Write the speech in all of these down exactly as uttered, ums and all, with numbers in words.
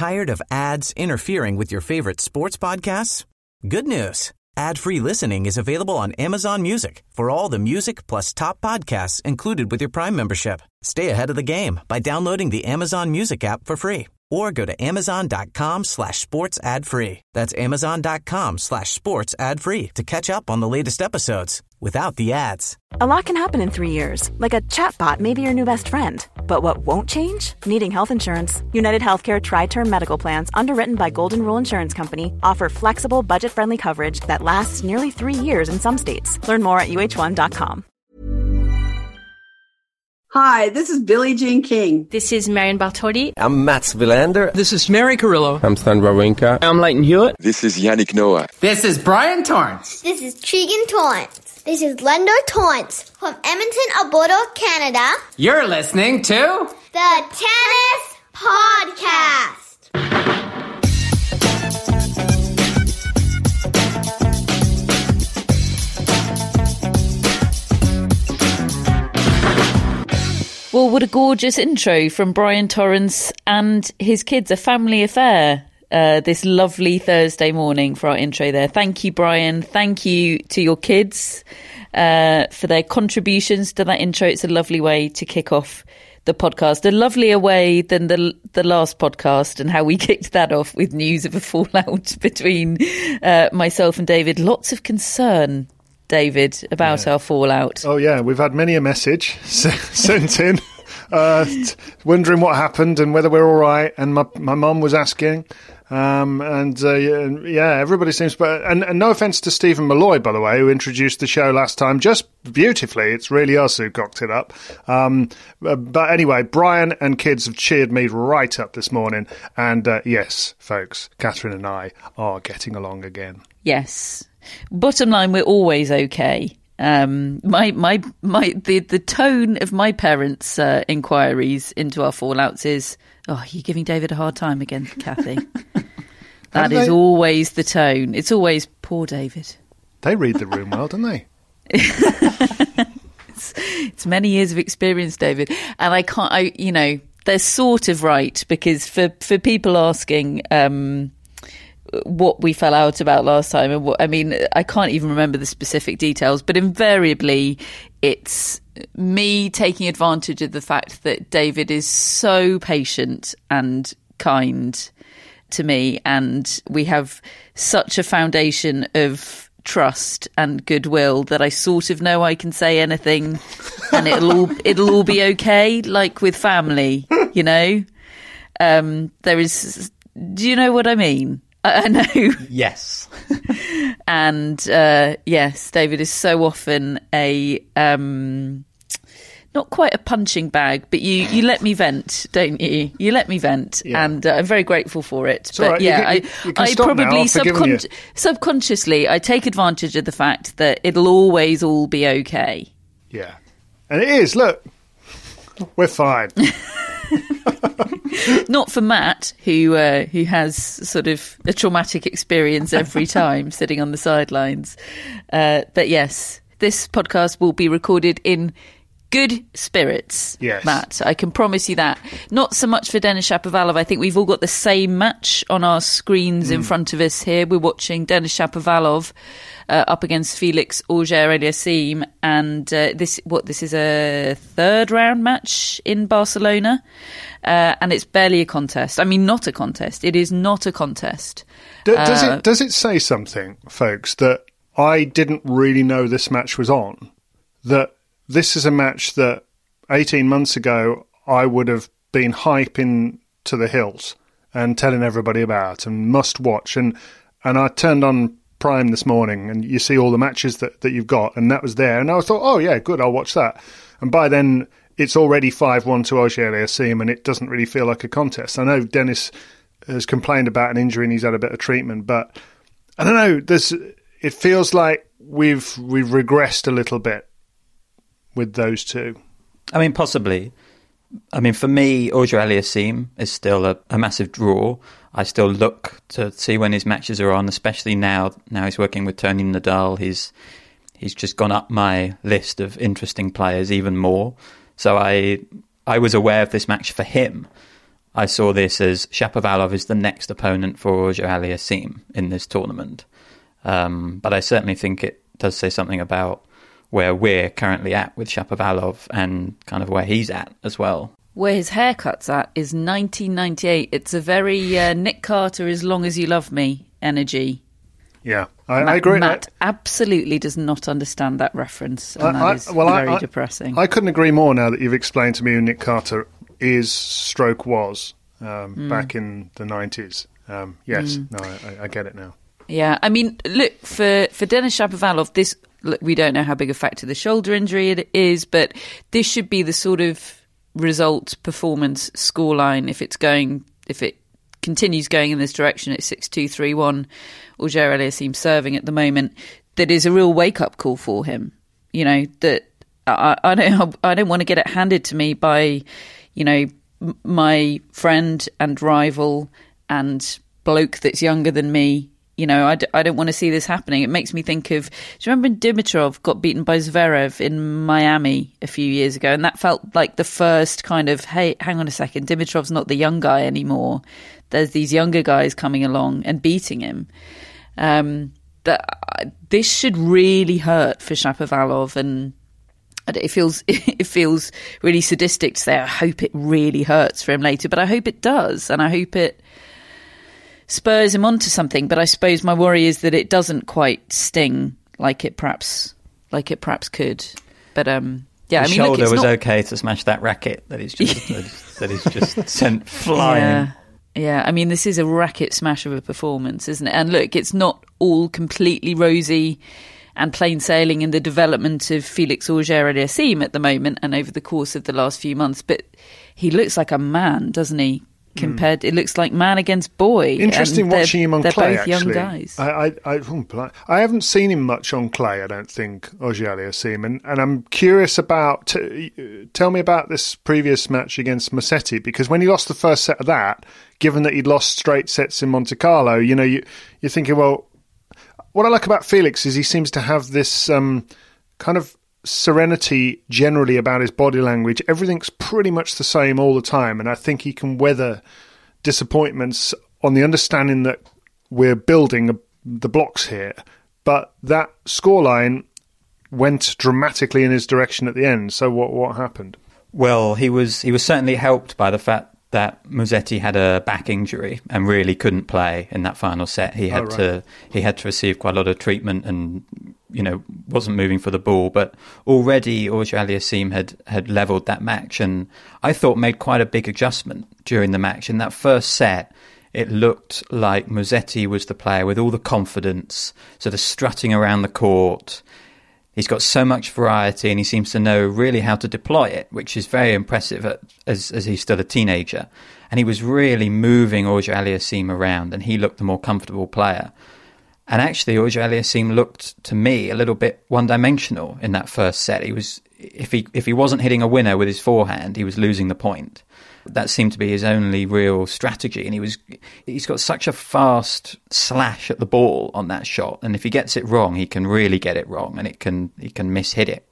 Tired of ads interfering with your favorite sports podcasts? Good news. Ad-free listening is available on Amazon Music for all the music plus top podcasts included with your Prime membership. Stay ahead of the game by downloading the Amazon Music app for free or go to amazon.com slash sports ad free. That's amazon.com slash sports ad free to catch up on the latest episodes without the ads. A lot can happen in three years, like a chatbot may be your new best friend. But what won't change? Needing health insurance. United Healthcare Tri-Term Medical Plans, underwritten by Golden Rule Insurance Company, offer flexible, budget-friendly coverage that lasts nearly three years in some states. Learn more at U H one dot com. Hi, this is Billie Jean King. This is Marion Bartoli. I'm Mats Wilander. This is Mary Carrillo. I'm Stan Wawrinka. I'm Leighton Hewitt. This is Yannick Noah. This is Brian Torrance. This is Tegan Torrance. This is Lendo Torrance from Edmonton, Alberta, Canada. You're listening to the Tennis Podcast. Well, what a gorgeous intro from Brian Torrance and his kids, a family affair. Uh, this lovely Thursday morning for our intro there. Thank you, Brian. Thank you to your kids uh, for their contributions to that intro. It's a lovely way to kick off the podcast. A lovelier way than the the last podcast and how we kicked that off with news of a fallout between uh, myself and David. Lots of concern, David, about yeah. our fallout. Oh, yeah. We've had many a message sent in uh, t- wondering what happened and whether we're all right. And my my mum was asking. Um, and, uh, yeah, everybody seems... But, and, and no offence to Stephen Malloy, by the way, who introduced the show last time just beautifully. It's really us who cocked it up. Um, but anyway, Brian and kids have cheered me right up this morning. And, uh, yes, folks, Catherine and I are getting along again. Yes. Bottom line, we're always okay. Um, my my my the, the tone of my parents' uh, inquiries into our fallouts is, oh, you're giving David a hard time again, Kathy. That is they... always the tone. It's always poor David. They read the room well, don't they? it's, it's many years of experience, David, and I can't. I you know they're sort of right because for for people asking. Um, what we fell out about last time. And what, I mean, I can't even remember the specific details, but invariably it's me taking advantage of the fact that David is so patient and kind to me. And we have such a foundation of trust and goodwill that I sort of know I can say anything and it'll all, it'll all be okay. Like with family, you know, um, there is, do you know what I mean? I know. Yes. And uh, yes, David is so often a um, not quite a punching bag, but you, you let me vent, don't you? You let me vent, yeah. and uh, I'm very grateful for it. It's but right. yeah, you can, you can I, I probably subcon- subconsciously I take advantage of the fact that it'll always all be okay. Yeah, and it is. Look, we're fine. Not for Matt, who uh, who has sort of a traumatic experience every time sitting on the sidelines. Uh, but yes, this podcast will be recorded in good spirits, yes. Matt. I can promise you that. Not so much for Denis Shapovalov. I think we've all got the same match on our screens mm. in front of us here. We're watching Denis Shapovalov uh, up against Felix Auger-Aliassime, and uh, this what this is a third round match in Barcelona. Uh, and it's barely a contest. I mean, not a contest. It is not a contest. Do, does uh, it does it say something, folks, that I didn't really know this match was on? That this is a match that eighteen months ago I would have been hyping to the hills and telling everybody about and must watch. And and I turned on Prime this morning and you see all the matches that, that you've got, and that was there. And I thought, oh, yeah, good, I'll watch that. And by then... it's already five one to Auger-Aliassime, and it doesn't really feel like a contest. I know Dennis has complained about an injury and he's had a bit of treatment, but I don't know. There's, it feels like we've we've regressed a little bit with those two. I mean, possibly. I mean, for me, Auger-Aliassime is still a, a massive draw. I still look to see when his matches are on, especially now. Now he's working with Tony Nadal. He's he's just gone up my list of interesting players even more. So I I was aware of this match for him, I saw this as Shapovalov is the next opponent for Roger Aliassime in this tournament. Um, but I certainly think it does say something about where we're currently at with Shapovalov and kind of where he's at as well. Where his haircut's at is nineteen ninety-eight. It's a very uh, Nick Carter, As Long As You Love Me energy. Yeah, I, Matt, I agree. Matt I, absolutely does not understand that reference, and I, that I, is well, very I, I, depressing. I couldn't agree more now that you've explained to me who Nick Carter is, stroke was, um, mm. back in the nineties. Um, yes, mm. no, I, I get it now. Yeah, I mean, look, for, for Denis Shapovalov, this, look, we don't know how big a factor the shoulder injury it is, but this should be the sort of result, performance, scoreline if it's going, if it continues going in this direction at six two three one, Auger Aliassime serving at the moment, that is a real wake-up call for him. You know, that I, I don't I don't want to get it handed to me by, you know, m- my friend and rival and bloke that's younger than me. You know, I, d- I don't want to see this happening. It makes me think of, do you remember Dimitrov got beaten by Zverev in Miami a few years ago? And that felt like the first kind of, hey, hang on a second, Dimitrov's not the young guy anymore. There's these younger guys coming along and beating him. Um, that uh, this should really hurt for Shapovalov, and it feels it feels really sadistic to say, I hope it really hurts for him later, but I hope it does, and I hope it spurs him onto something. But I suppose my worry is that it doesn't quite sting like it perhaps like it perhaps could. But um, yeah, His I mean, shoulder look, was not... okay to smash that racket that he's just that he's just sent flying. Yeah. Yeah, I mean, this is a racket smash of a performance, isn't it? And look, it's not all completely rosy and plain sailing in the development of Felix Auger-Aliassime at the moment and over the course of the last few months, but he looks like a man, doesn't he? Compared, mm. It looks like man against boy. Interesting watching him on they're clay. Both actually, young guys. I, I, I, I haven't seen him much on clay. I don't think Auger-Aliassime, and and I'm curious about. T- tell me about this previous match against Musetti, because when he lost the first set of that, given that he'd lost straight sets in Monte Carlo, you know, you you're thinking, well, what I like about Felix is he seems to have this um, kind of serenity generally about his body language. Everything's pretty much the same all the time, and I think he can weather disappointments on the understanding that we're building a, the blocks here. But that scoreline went dramatically in his direction at the end. So what what happened? Well, he was he was certainly helped by the fact that Musetti had a back injury and really couldn't play in that final set. He had oh, right. to he had to receive quite a lot of treatment and, you know, wasn't moving for the ball. But already Auger-Aliassime had, had levelled that match, and I thought made quite a big adjustment during the match. In that first set, it looked like Musetti was the player with all the confidence, sort of strutting around the court. He's got so much variety, and he seems to know really how to deploy it, which is very impressive at, as, as he's still a teenager. And he was really moving Auger-Aliassime around, and he looked the more comfortable player. And actually, Auger-Aliassime looked to me a little bit one-dimensional in that first set. He was, if he if he wasn't hitting a winner with his forehand, he was losing the point. That seemed to be his only real strategy, and he was he's got such a fast slash at the ball on that shot, and if he gets it wrong, he can really get it wrong, and it can he can mishit it.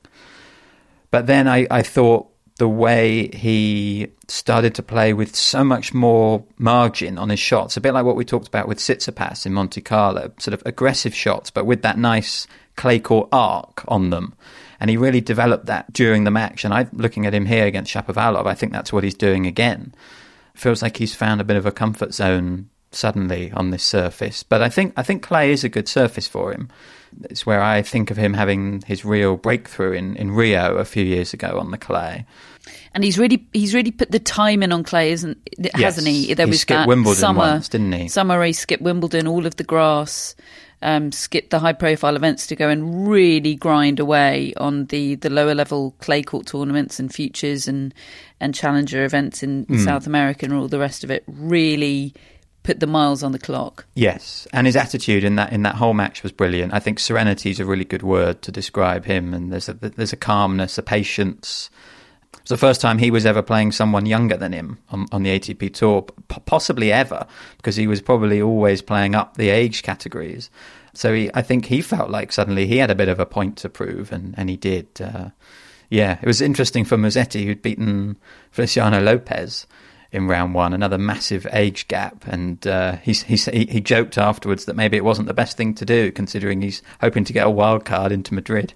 But then I, I thought the way he started to play with so much more margin on his shots, a bit like what we talked about with Tsitsipas in Monte Carlo, sort of aggressive shots, but with that nice clay court arc on them. And he really developed that during the match. And I, looking at him here against Shapovalov, I think that's what he's doing again. Feels like he's found a bit of a comfort zone suddenly on this surface. But I think I think clay is a good surface for him. It's where I think of him having his real breakthrough in, in Rio a few years ago on the clay. And he's really he's really put the time in on clay, isn't hasn't yes. he? There he was skipped that Wimbledon summer, once, didn't he? Summer race, skipped Wimbledon, all of the grass. Um, skip the high-profile events to go and really grind away on the, the lower-level clay court tournaments and futures and, and challenger events in mm. South America and all the rest of it. Really put the miles on the clock. Yes, and his attitude in that in that whole match was brilliant. I think serenity is a really good word to describe him, and there's a there's a calmness, a patience. It was the first time he was ever playing someone younger than him on, on the A T P Tour, p- possibly ever, because he was probably always playing up the age categories. So he, I think he felt like suddenly he had a bit of a point to prove, and, and he did. Uh, yeah, it was interesting for Musetti, who'd beaten Feliciano Lopez in round one, another massive age gap. And uh, he, he, he joked afterwards that maybe it wasn't the best thing to do, considering he's hoping to get a wild card into Madrid.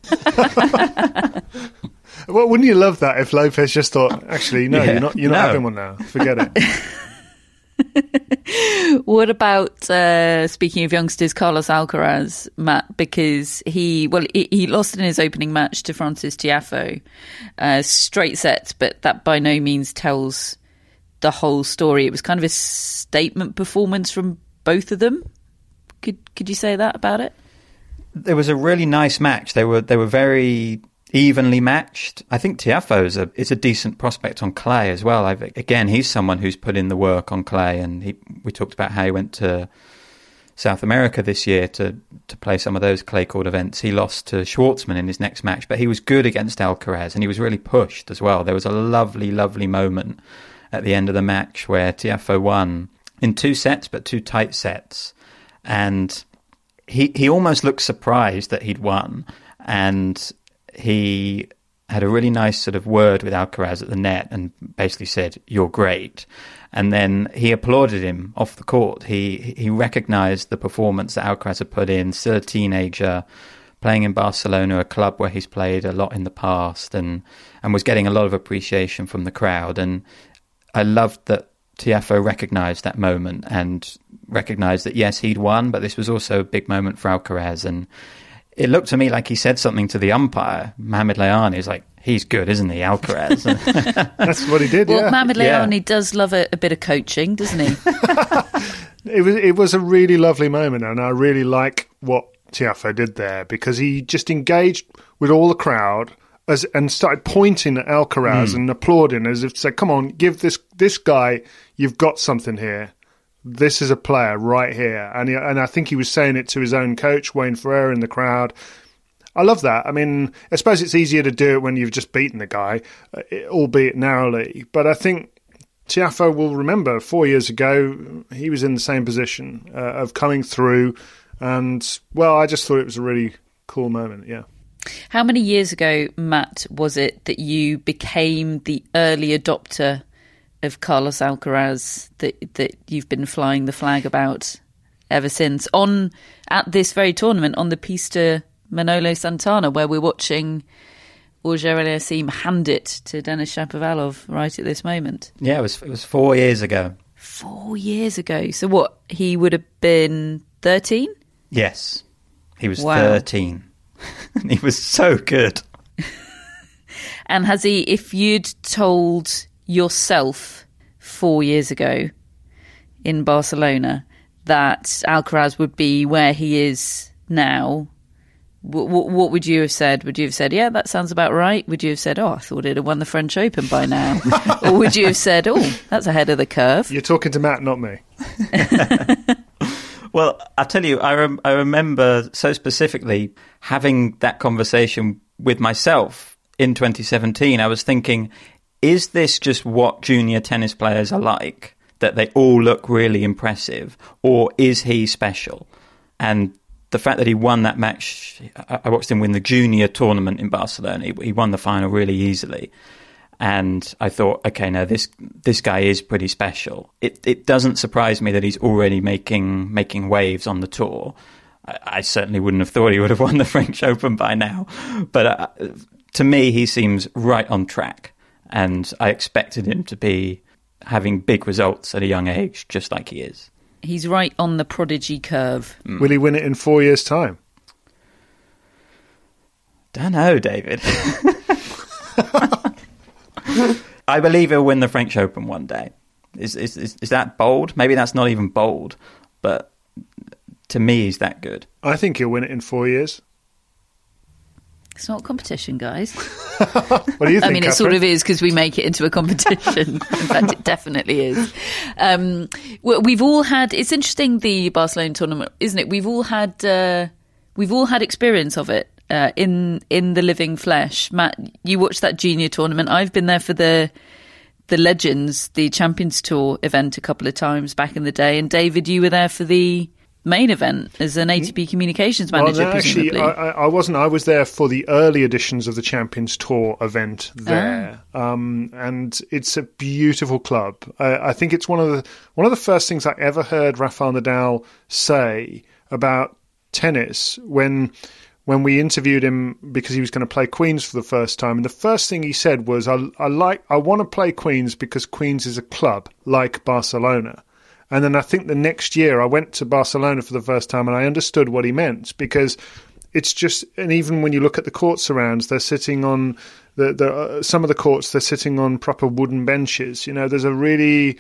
Well, wouldn't you love that if Lopez just thought, actually, no, yeah, you're not, you're not no. having one now. Forget it. What about, uh, speaking of youngsters, Carlos Alcaraz, Matt? Because he, well, he, he lost in his opening match to Francis Tiafoe. Uh, straight sets, but that by no means tells the whole story. It was kind of a statement performance from both of them. Could could you say that about it? There was a really nice match. They were they were very evenly matched. I think Tiafoe is a, is a decent prospect on clay as well. I've, again, he's someone who's put in the work on clay, and he, we talked about how he went to South America this year to, to play some of those clay court events. He lost to Schwartzman in his next match, but he was good against Alcaraz, and he was really pushed as well. There was a lovely, lovely moment at the end of the match where Tiafoe won in two sets, but two tight sets, and he he almost looked surprised that he'd won, and he had a really nice sort of word with Alcaraz at the net and basically said, "You're great." And then he applauded him off the court. He he recognised the performance that Alcaraz had put in, still a teenager, playing in Barcelona, a club where he's played a lot in the past, and, and was getting a lot of appreciation from the crowd. And I loved that Tiafoe recognised that moment and recognised that, yes, he'd won, but this was also a big moment for Alcaraz. And it looked to me like he said something to the umpire, Mohamed Layani. He's like, he's good, isn't he, Alcaraz? That's what he did, well, yeah. Mohamed Layani yeah. does love a, a bit of coaching, doesn't he? It was it was a really lovely moment, and I really like what Tiafoe did there, because he just engaged with all the crowd as and started pointing at Alcaraz mm. and applauding as if to say, come on, give this this guy, you've got something here. This is a player right here. And he, and I think he was saying it to his own coach, Wayne Ferreira, in the crowd. I love that. I mean, I suppose it's easier to do it when you've just beaten the guy, uh, albeit narrowly. But I think Tiafoe will remember four years ago, he was in the same position uh, of coming through. And, well, I just thought it was a really cool moment, yeah. How many years ago, Matt, was it that you became the early adopter of Carlos Alcaraz, that that you've been flying the flag about ever since, on at this very tournament, on the Pista Manolo Santana, where we're watching Auger-Aliassime hand it to Denis Shapovalov right at this moment? Yeah, it was it was four years ago. Four years ago. So what, he would have been thirteen? Yes, he was wow. thirteen. He was so good. And has he, if you'd told yourself four years ago in Barcelona that Alcaraz would be where he is now, w- w- what would you have said? Would you have said, yeah, that sounds about right? Would you have said, oh, I thought he'd have won the French Open by now? Or would you have said, oh, that's ahead of the curve? You're talking to Matt, not me. Well, I tell you, I, rem- I remember so specifically having that conversation with myself in twenty seventeen. I was thinking, is this just what junior tennis players are like, that they all look really impressive, or is he special? And the fact that he won that match, I watched him win the junior tournament in Barcelona. He won the final really easily. And I thought, okay, no, this this guy is pretty special. It it doesn't surprise me that he's already making making waves on the tour. I, I certainly wouldn't have thought he would have won the French Open by now. But uh, to me, he seems right on track. And I expected him to be having big results at a young age, just like he is. He's right on the prodigy curve. Mm. Will he win it in four years' time? Don't know, David. I believe he'll win the French Open one day. Is, is is is that bold? Maybe that's not even bold, but to me, he's that good. I think he'll win it in four years. It's not a competition, guys. What do you think, I mean, Catherine? it sort of is, because we make it into a competition. In fact, it definitely is. Um, we've all had. It's interesting, the Barcelona tournament, isn't it? We've all had. Uh, we've all had experience of it. Uh, in in the living flesh. Matt, you watched that junior tournament. I've been there for the the Legends, the Champions Tour event a couple of times back in the day. And David, you were there for the main event as an A T P Communications manager, well, no, presumably. Actually, I, I wasn't. I was there for the early editions of the Champions Tour event there, oh. um, and it's a beautiful club. Uh, I think it's one of the one of the first things I ever heard Rafael Nadal say about tennis when when we interviewed him because he was going to play Queen's for the first time. And the first thing he said was, "I, I like, I want to play Queen's because Queen's is a club like Barcelona." And then I think the next year I went to Barcelona for the first time and I understood what he meant, because it's just, and even when you look at the court surrounds, they're sitting on the, the uh, some of the courts, they're sitting on proper wooden benches. You know, there's a really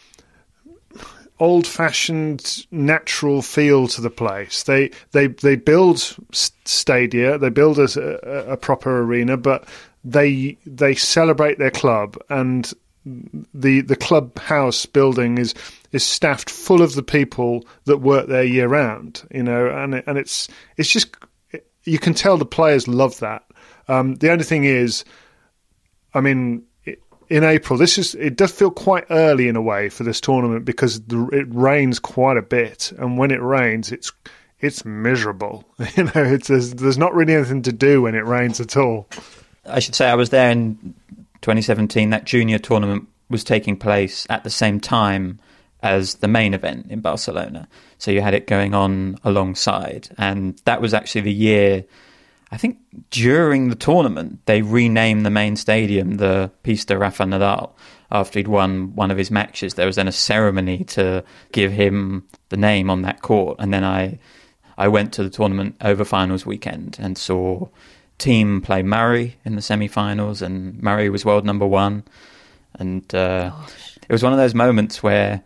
old-fashioned, natural feel to the place. They they they build stadia, they build a, a, a proper arena, but they they celebrate their club, and the the clubhouse building is is staffed full of the people that work there year round, you know, and and it's it's just, you can tell the players love that. Um, the only thing is, I mean, in April, this is it does feel quite early in a way for this tournament, because the, it rains quite a bit, and when it rains, it's it's miserable. You know, it's there's, there's not really anything to do when it rains at all. I should say I was there in twenty seventeen. That junior tournament was taking place at the same time as the main event in Barcelona. So you had it going on alongside. And that was actually the year, I think during the tournament, they renamed the main stadium the Pista Rafa Nadal after he'd won one of his matches. There was then a ceremony to give him the name on that court. And then I, I went to the tournament over finals weekend and saw Thiem play Murray in the semi-finals, and Murray was world number one. And uh, it was one of those moments where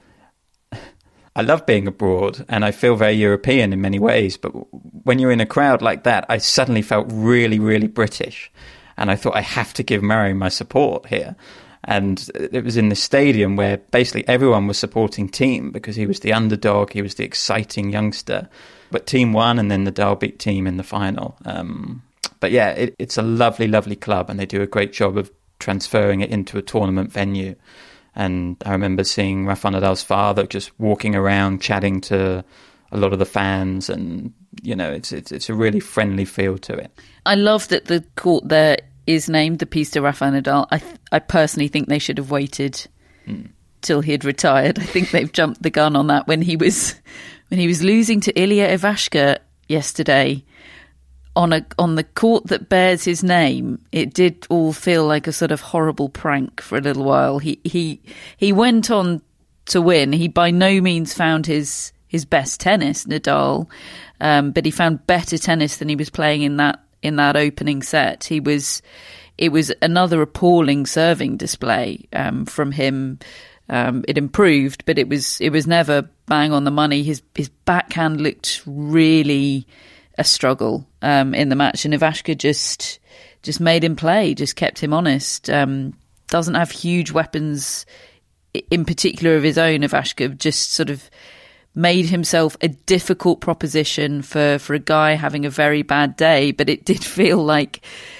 I love being abroad and I feel very European in many ways, but when you're in a crowd like that, I suddenly felt really, really British. And I thought, I have to give Murray my support here. And it was in the stadium where basically everyone was supporting Thiem because he was the underdog, he was the exciting youngster. But Thiem won, and then Nadal beat Thiem in the final. Um, but yeah, it, it's a lovely, lovely club, and they do a great job of transferring it into a tournament venue. And I remember seeing Rafa Nadal's father just walking around chatting to a lot of the fans, and you know, it's it's it's a really friendly feel to it. I love that the court there is named the Pista Rafa Nadal. I th- I personally think they should have waited mm. till he had retired. I think they've jumped the gun on that when he was when he was losing to Ilya Ivashka yesterday. On a on the court that bears his name, it did all feel like a sort of horrible prank for a little while. He he he went on to win. He by no means found his his best tennis, Nadal, um, but he found better tennis than he was playing in that in that opening set. He was it was another appalling serving display um, from him. Um, it improved, but it was it was never bang on the money. His his backhand looked really a struggle um, in the match, and Ivashka just just made him play, just kept him honest. Um, doesn't have huge weapons in particular of his own. Ivashka just sort of made himself a difficult proposition for, for a guy having a very bad day, but it did feel like,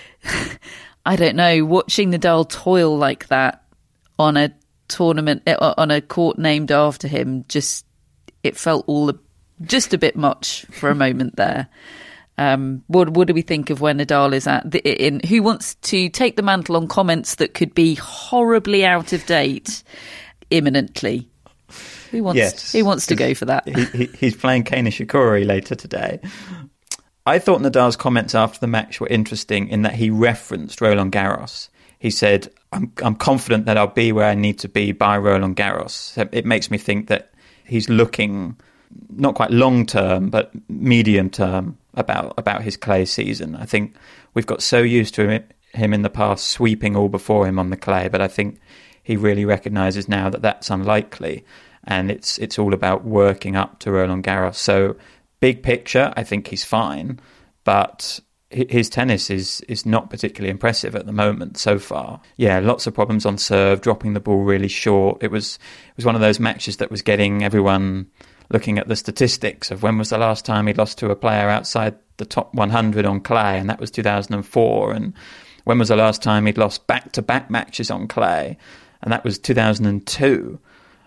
I don't know, watching Nadal toil like that on a tournament, on a court named after him, just, it felt all a just a bit much for a moment there. Um, what, what do we think of where Nadal is at? The, in, who wants to take the mantle on comments that could be horribly out of date imminently? Who wants? Yes, who wants to go for that? he, he, he's playing Kei Nishikori later today. I thought Nadal's comments after the match were interesting in that he referenced Roland Garros. He said, "I'm I'm confident that I'll be where I need to be by Roland Garros." So it makes me think that he's looking not quite long term, but medium term about about his clay season. I think we've got so used to him, him in the past sweeping all before him on the clay, but I think he really recognises now that that's unlikely, and it's it's all about working up to Roland Garros. So big picture, I think he's fine, but his tennis is is not particularly impressive at the moment so far. Yeah, lots of problems on serve, dropping the ball really short. It was it was one of those matches that was getting everyone looking at the statistics of when was the last time he lost to a player outside the top one hundred on clay, and that was two thousand four. And when was the last time he'd lost back-to-back matches on clay, and that was two thousand two.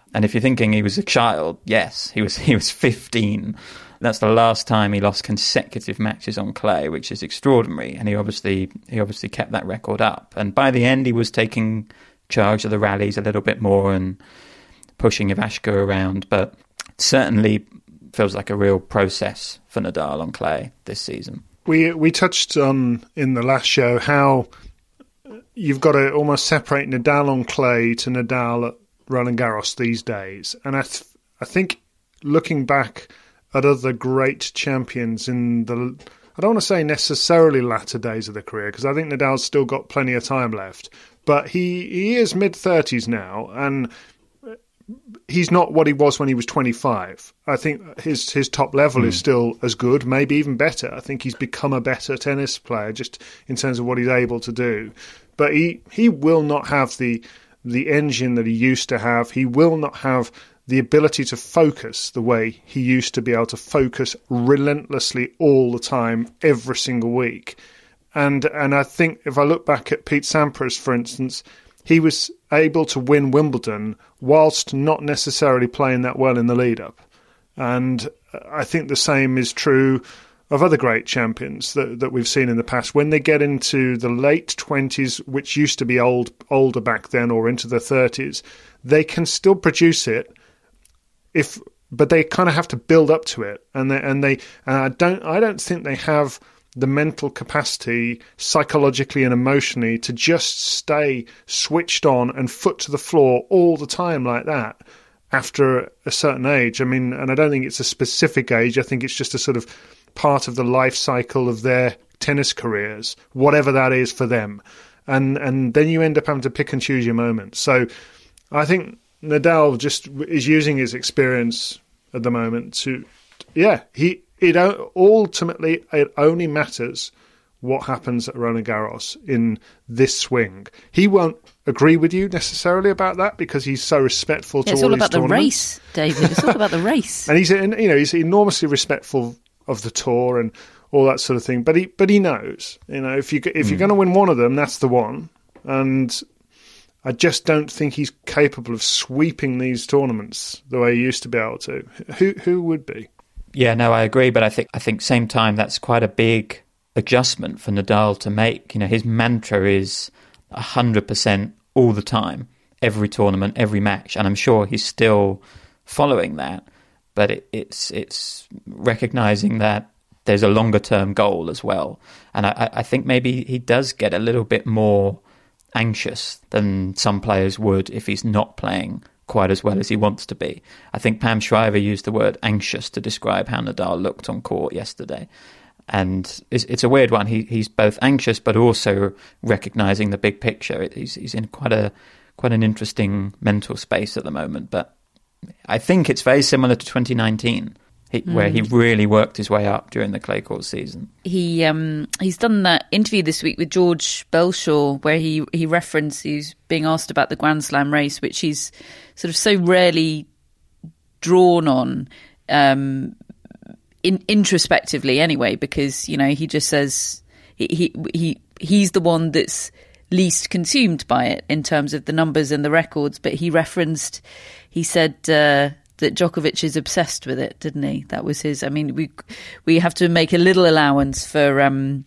And if you're thinking he was a child, yes, he was. He was fifteen. That's the last time he lost consecutive matches on clay, which is extraordinary. And he obviously he obviously kept that record up. And by the end, he was taking charge of the rallies a little bit more and pushing Ivashka around. But certainly feels like a real process for Nadal on clay this season. We we touched on in the last show how you've got to almost separate Nadal on clay to Nadal at Roland Garros these days. And I, th- I think looking back at other great champions in the, I don't want to say necessarily latter days of the career, because I think Nadal's still got plenty of time left, but he, he is mid-thirties now, and he's not what he was when he was twenty-five. I think his his top level mm. is still as good, maybe even better. I think he's become a better tennis player just in terms of what he's able to do. But he, he will not have the the engine that he used to have. He will not have the ability to focus the way he used to be able to focus relentlessly all the time, every single week. And and I think if I look back at Pete Sampras, for instance, he was able to win Wimbledon whilst not necessarily playing that well in the lead-up. And I think the same is true of other great champions that, that we've seen in the past. When they get into the late twenties, which used to be old older back then, or into the thirties, they can still produce it, if but they kind of have to build up to it. And they, and they and I don't I don't think they have the mental capacity, psychologically and emotionally, to just stay switched on and foot to the floor all the time like that after a certain age. I mean, and I don't think it's a specific age. I think it's just a sort of part of the life cycle of their tennis careers, whatever that is for them. And and then you end up having to pick and choose your moments. So I think Nadal just is using his experience at the moment to, yeah, he... It ultimately, it only matters what happens at Roland Garros in this swing. He won't agree with you necessarily about that because he's so respectful to yeah, all his tournaments. It's all about the race, David. It's all about the race. And he's, you know, he's enormously respectful of the tour and all that sort of thing. But he, but he knows, you know, if you if mm. you're going to win one of them, that's the one. And I just don't think he's capable of sweeping these tournaments the way he used to be able to. Who who would be? Yeah, no, I agree, but I think I think same time that's quite a big adjustment for Nadal to make. You know, his mantra is a hundred percent all the time, every tournament, every match, and I'm sure he's still following that. But it, it's it's recognizing that there's a longer term goal as well, and I, I think maybe he does get a little bit more anxious than some players would if he's not playing quite as well as he wants to be. I think Pam Shriver used the word anxious to describe how Nadal looked on court yesterday. And it's, it's a weird one. He he's both anxious but also recognising the big picture. He's he's in quite a quite an interesting mental space at the moment. But I think it's very similar to twenty nineteen, he, mm. where he really worked his way up during the clay court season. He um he's done that interview this week with George Belshaw where he he referenced he's being asked about the Grand Slam race, which he's sort of so rarely drawn on um, in, introspectively anyway, because, you know, he just says he, he he he's the one that's least consumed by it in terms of the numbers and the records. But he referenced, he said uh, that Djokovic is obsessed with it, didn't he? That was his. I mean, we we have to make a little allowance for um,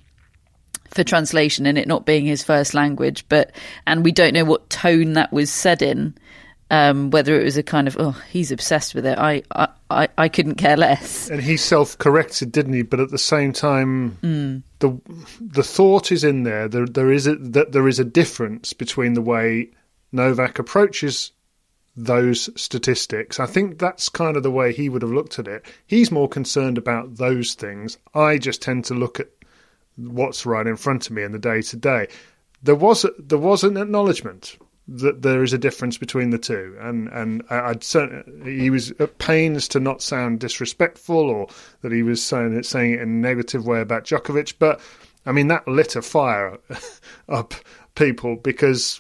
for translation and it not being his first language, but and we don't know what tone that was said in. Um, whether it was a kind of, oh, he's obsessed with it. I, I, I couldn't care less. And he self-corrected, didn't he? But at the same time, mm. the the thought is in there. There there is a that there is a difference between the way Novak approaches those statistics. I think that's kind of the way he would have looked at it. He's more concerned about those things. I just tend to look at what's right in front of me in the day to day. There was a, there was an acknowledgement that there is a difference between the two, and and I'd certainly, he was at pains to not sound disrespectful or that he was saying it saying it in a negative way about Djokovic. But I mean that lit a fire up people because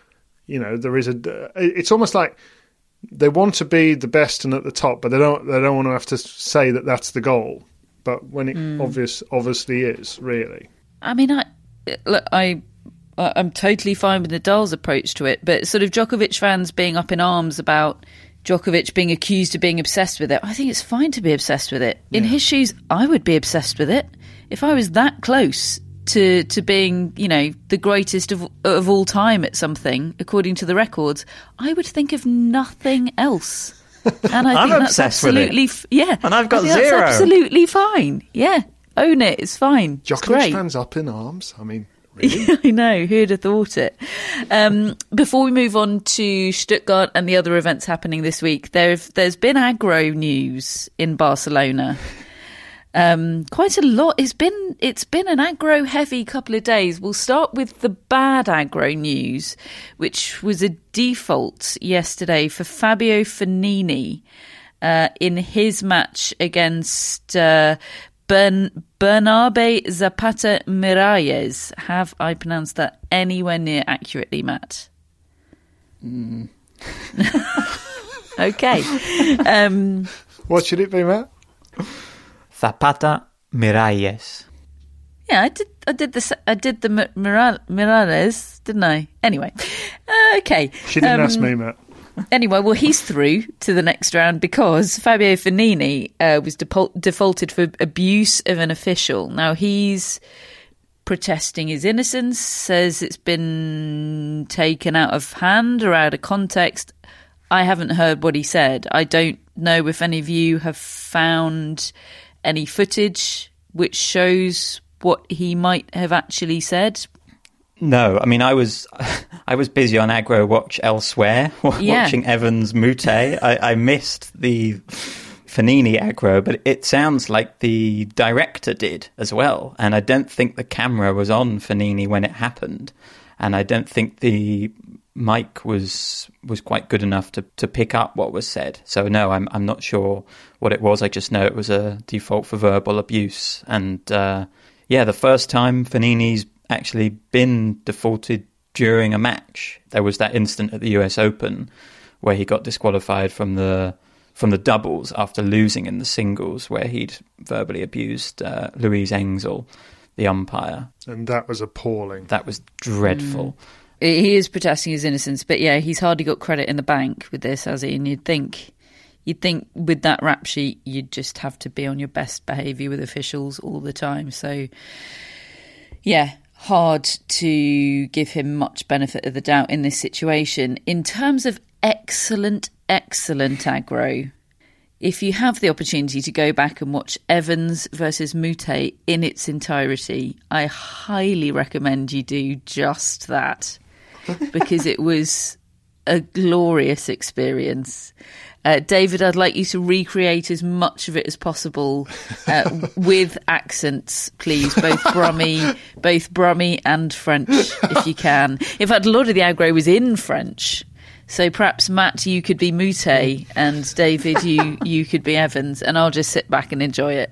you know there is a. It's almost like they want to be the best and at the top, but they don't. They don't want to have to say that that's the goal. But when it mm. obvious obviously is really. I mean, I look, I. I'm totally fine with Nadal's approach to it, but sort of Djokovic fans being up in arms about Djokovic being accused of being obsessed with it. I think it's fine to be obsessed with it. In yeah. his shoes, I would be obsessed with it. If I was that close to to being, you know, the greatest of of all time at something, according to the records, I would think of nothing else. And I I'm think that's obsessed absolutely, with it. F- yeah. And I've got I think zero. That's absolutely fine. Yeah, own it. It's fine. Djokovic it's great. fans up in arms. I mean, really? I know. Who'd have thought it? Um, before we move on to Stuttgart and the other events happening this week, there there's been aggro news in Barcelona. Um, quite a lot. It's been it's been an aggro heavy couple of days. We'll start with the bad aggro news, which was a default yesterday for Fabio Fognini uh, in his match against uh, Bern, Bernabe Zapata Miralles. Have I pronounced that anywhere near accurately, Matt? Mm. Okay. Um, what should it be, Matt? Zapata Miralles. Yeah, I did. I did the. I did the Miral, Miralles, didn't I? Anyway, uh, okay. She didn't um, ask me, Matt. Anyway, well, he's through to the next round because Fabio Fognini uh, was default, defaulted for abuse of an official. Now he's protesting his innocence, says it's been taken out of hand or out of context. I haven't heard what he said. I don't know if any of you have found any footage which shows what he might have actually said. No, I mean, I was I was busy on Aggro Watch elsewhere, yeah. watching Evans Mute. I, I missed the Fognini aggro, but it sounds like the director did as well. And I don't think the camera was on Fognini when it happened. And I don't think the mic was was quite good enough to, to pick up what was said. So no, I'm I'm not sure what it was. I just know it was a default for verbal abuse. And uh, yeah, the first time Fognini's actually been defaulted during a match. There was that instant at the U S Open where he got disqualified from the from the doubles after losing in the singles, where he'd verbally abused uh, Louise Engel, the umpire. And that was appalling. That was dreadful. Mm. He is protesting his innocence, but yeah, he's hardly got credit in the bank with this, has he? And you'd think, you'd think with that rap sheet, you'd just have to be on your best behaviour with officials all the time. So, yeah, hard to give him much benefit of the doubt in this situation. In terms of excellent, excellent aggro, if you have the opportunity to go back and watch Evans versus Mute in its entirety, I highly recommend you do just that, because it was a glorious experience. Uh, David, I'd like you to recreate as much of it as possible uh, with accents, please, both Brummie, both Brummie and French, if you can. In fact, a lot of the aggro was in French. So perhaps, Matt, you could be Mute, and David, you, you could be Evans, and I'll just sit back and enjoy it.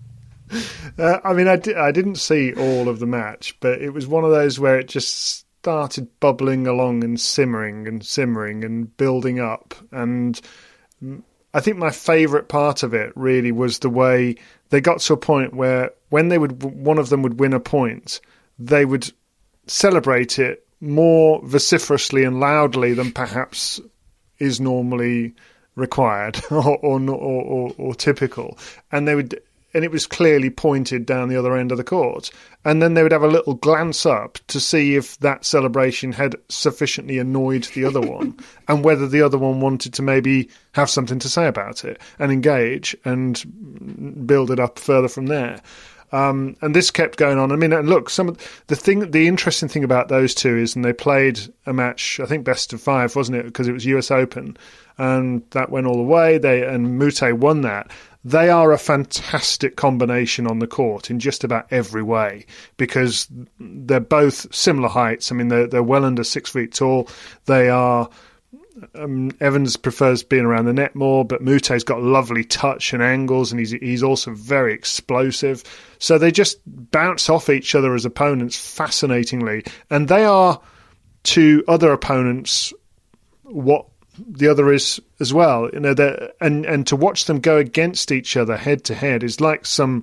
Uh, I mean, I, di- I didn't see all of the match, but it was one of those where it just started bubbling along and simmering and simmering and building up. And I think my favourite part of it really was the way they got to a point where when they would, one of them would win a point, they would celebrate it more vociferously and loudly than perhaps is normally required or or, or, or or typical. And they would, and it was clearly pointed down the other end of the court. And then they would have a little glance up to see if that celebration had sufficiently annoyed the other one and whether the other one wanted to maybe have something to say about it and engage and build it up further from there. Um, and this kept going on. I mean, and look, some of the thing, the interesting thing about those two is, and they played a match, I think best of five, wasn't it? Because it was U S Open, and that went all the way. They and Mute won that. They are a fantastic combination on the court in just about every way, because they're both similar heights. I mean, they're they're well under six feet tall. They are. Um, Evans prefers being around the net more, but Mute's got lovely touch and angles, and he's he's also very explosive. So they just bounce off each other as opponents fascinatingly, and they are to other opponents what the other is as well. You know, and and to watch them go against each other head to head is like some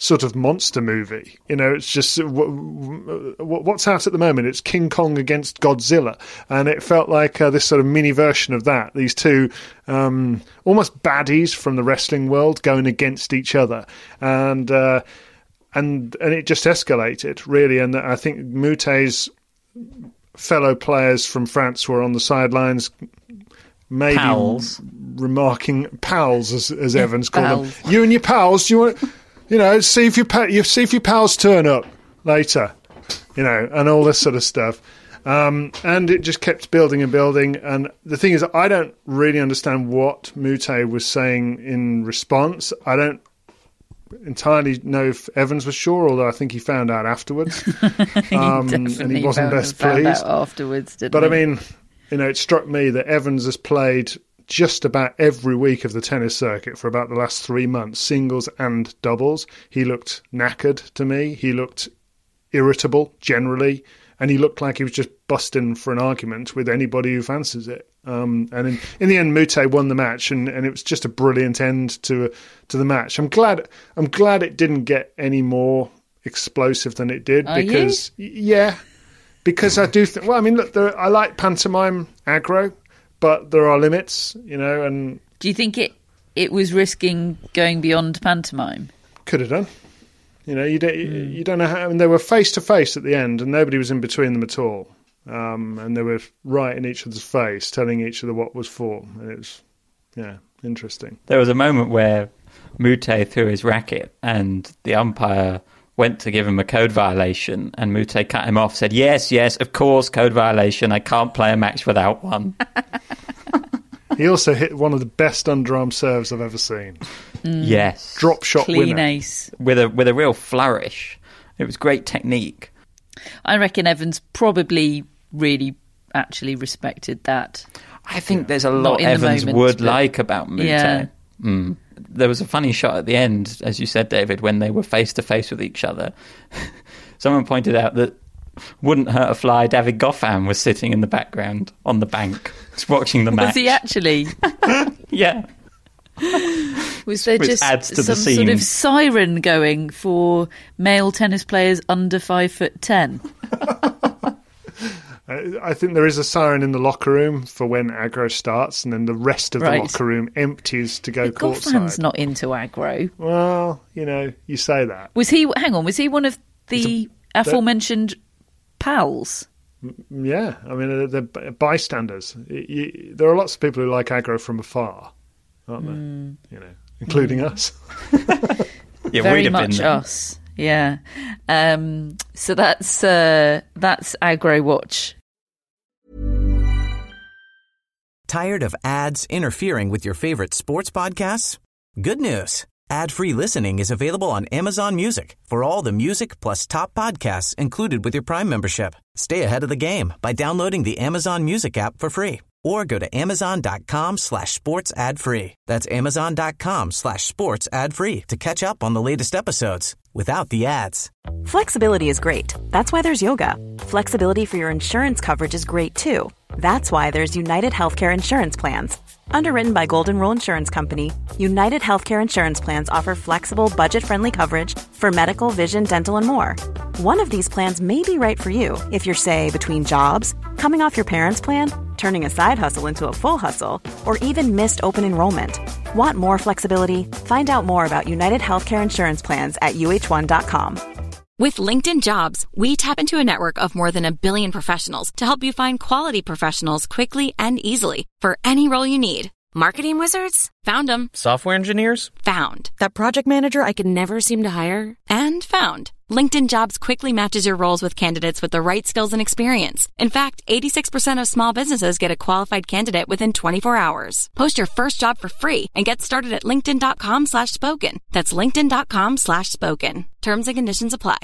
sort of monster movie. You know, it's just what's out at the moment. It's King Kong against Godzilla, and it felt like uh, this sort of mini version of that. These two um, almost baddies from the wrestling world going against each other, and uh, and and it just escalated really. And I think Moutet's fellow players from France were on the sidelines, maybe pals. remarking pals, as, as Evans called them. You and your pals, do you want, you know, see if your pa- you see if your pals turn up later, you know, and all this sort of stuff. Um, and it just kept building and building. And the thing is, I don't really understand what Moutet was saying in response. I don't entirely know if Evans was sure, although I think he found out afterwards. he um, and he wasn't found, best found pleased. Out afterwards, didn't but he? I mean, you know, it struck me that Evans has played just about every week of the tennis circuit for about the last three months, singles and doubles. He looked knackered to me. He looked irritable generally, and he looked like he was just busting for an argument with anybody who fancies it. Um, and in, in the end, Moutet won the match, and, and it was just a brilliant end to to the match. I'm glad. I'm glad it didn't get any more explosive than it did. Are because you? yeah, because I do think. Well, I mean, look, there, I like pantomime aggro, but there are limits, you know. And do you think it it was risking going beyond pantomime? Could have done. You know, you don't. Mm. You don't know how. I mean, they were face to face at the end, and nobody was in between them at all. Um, and they were right in each other's face, telling each other what was for. And it was, yeah, interesting. There was a moment where Moutet threw his racket and the umpire went to give him a code violation, and Moutet cut him off, said, yes, yes, of course, code violation. I can't play a match without one. He also hit one of the best underarm serves I've ever seen. Mm. Yes. Drop shot Clean winner. ace. With a, with a real flourish. It was great technique. I reckon Evans probably really actually respected that. I think there's a lot in the Evans moment, would but- like about Moutet. Yeah. Mm. There was a funny shot at the end, as you said, David, when they were face to face with each other. Someone pointed out that wouldn't hurt a fly, David Goffin was sitting in the background on the bank, just watching the match. Was he actually? Yeah. Was there Which just adds to the some sort scene. of siren going for male tennis players under five foot ten? I think there is a siren in the locker room for when aggro starts, and then the rest of Right. the locker room empties to go Goffin's courtside. not into aggro. Well, you know, you say that. Was he? Hang on, was he one of the He's aforementioned pals? Yeah, I mean, they're bystanders. You, there are lots of people who like aggro from afar, aren't there? Mm. You know, including us. Yeah, Very we'd have much been there. us. Yeah. Um, so that's uh, that's Aggro Watch. Tired of ads interfering with your favorite sports podcasts? Good news. Ad-free listening is available on Amazon Music for all the music plus top podcasts included with your Prime membership. Stay ahead of the game by downloading the Amazon Music app for free or go to amazon.com slash sports ad free. That's amazon.com slash sports ad free to catch up on the latest episodes without the ads. Flexibility is great. That's why there's yoga. Flexibility for your insurance coverage is great too. That's why there's United Healthcare Insurance Plans. Underwritten by Golden Rule Insurance Company, United Healthcare Insurance Plans offer flexible, budget-friendly coverage for medical, vision, dental, and more. One of these plans may be right for you if you're, say, between jobs, coming off your parents' plan, turning a side hustle into a full hustle, or even missed open enrollment. Want more flexibility? Find out more about United Healthcare Insurance Plans at U H one dot com. With LinkedIn Jobs, we tap into a network of more than a billion professionals to help you find quality professionals quickly and easily for any role you need. Marketing wizards? Found them. Software engineers? Found. That project manager I could never seem to hire? And found. LinkedIn Jobs quickly matches your roles with candidates with the right skills and experience. In fact, eighty-six percent of small businesses get a qualified candidate within twenty-four hours. Post your first job for free and get started at linkedin.com slash spoken. That's linkedin.com slash spoken. Terms and conditions apply.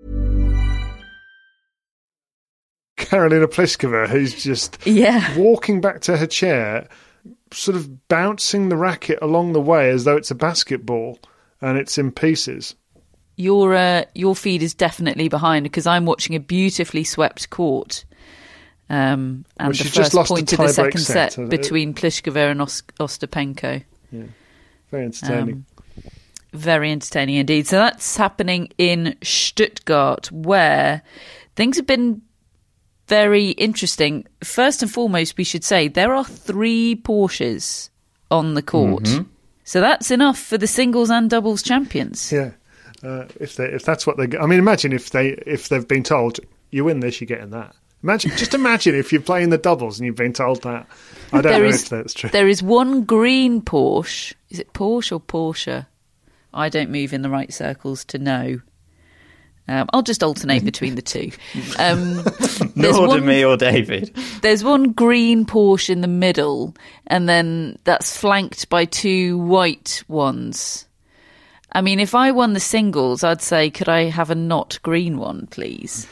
Karolina Pliskova, who's just Yeah. walking back to her chair, sort of bouncing the racket along the way as though it's a basketball and it's in pieces. Your uh, your feed is definitely behind because I'm watching a beautifully swept court. Um, and Well, the she's first just lost a point of the tie-break second set, set, hasn't it? between Pliskova and Os- Ostapenko. Yeah, very entertaining. Um, very entertaining indeed. So that's happening in Stuttgart, where things have been very interesting. First and foremost, we should say there are three Porsches on the court. Mm-hmm. So that's enough for the singles and doubles champions. Yeah. Uh, if they, if that's what they, I mean, imagine if they if they've been told you win this, you're getting that. Imagine, just imagine if you're playing the doubles and you've been told that. I don't there know is, if that's true. There is one green Porsche. Is it Porsche or Porsche? I don't move in the right circles to know. Um, I'll just alternate between the two. Um, Nor one, do me or David. There's one green Porsche in the middle, and then that's flanked by two white ones. I mean, if I won the singles, I'd say, could I have a not green one, please?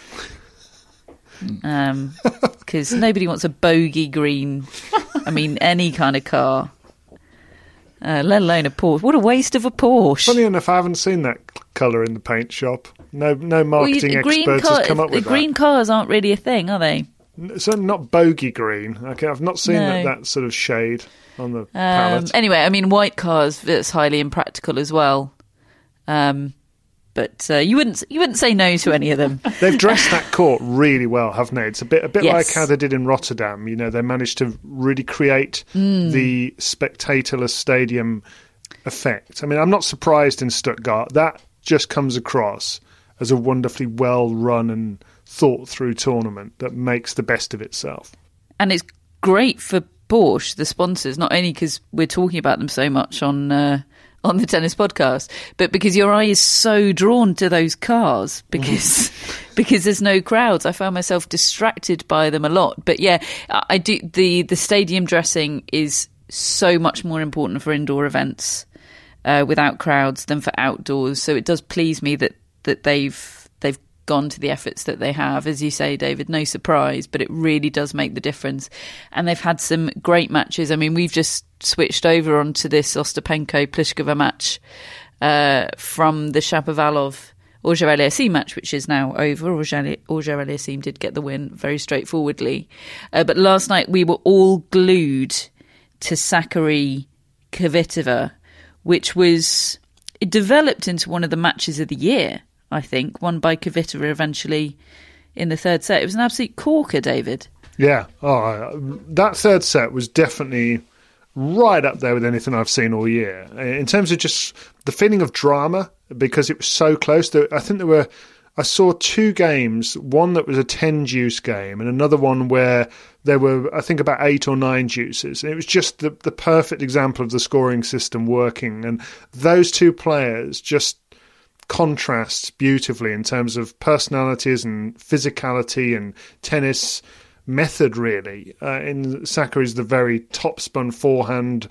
Um, because nobody wants a bogey green, I mean, any kind of car, uh, let alone a Porsche. What a waste of a Porsche. Funny enough, I haven't seen that colour in the paint shop. No no marketing well, you, experts car, has come up with that. The green cars aren't really a thing, are they? So not bogey green. Okay, I've not seen no. that, that sort of shade on the um, palette. Anyway, I mean, white cars, that's highly impractical as well. Um, but uh, you wouldn't you wouldn't say no to any of them. They've dressed that court really well, haven't they? It's a bit a bit yes. like how they did in Rotterdam. You know, they managed to really create mm. the spectatorless stadium effect. I mean, I'm not surprised in Stuttgart. That just comes across as a wonderfully well run and thought through tournament that makes the best of itself. And it's great for Porsche, the sponsors, not only because we're talking about them so much on uh, on the tennis podcast, but because your eye is so drawn to those cars because mm. because there's no crowds. I found myself distracted by them a lot. But yeah, I do. The the stadium dressing is so much more important for indoor events uh, without crowds than for outdoors. So it does please me that that they've they've gone to the efforts that they have. As you say, David, no surprise, but it really does make the difference. And they've had some great matches. I mean, we've just switched over onto this Ostapenko-Pliskova match uh, from the Shapovalov Auger-Aliassime match, which is now over. Auger-Aliassime did get the win very straightforwardly. Uh, but last night we were all glued to Sakkari Kvitova, which was... It developed into one of the matches of the year, I think, won by Kvitova eventually in the third set. It was an absolute corker, David. Yeah. Oh, that third set was definitely right up there with anything I've seen all year. In terms of just the feeling of drama, because it was so close. I think there were... I saw two games, one that was a ten-juice game and another one where there were, I think, about eight or nine juices. And it was just the, the perfect example of the scoring system working. And those two players just contrast beautifully in terms of personalities and physicality and tennis method, really. Uh, in Sakkari's the very top-spun forehand,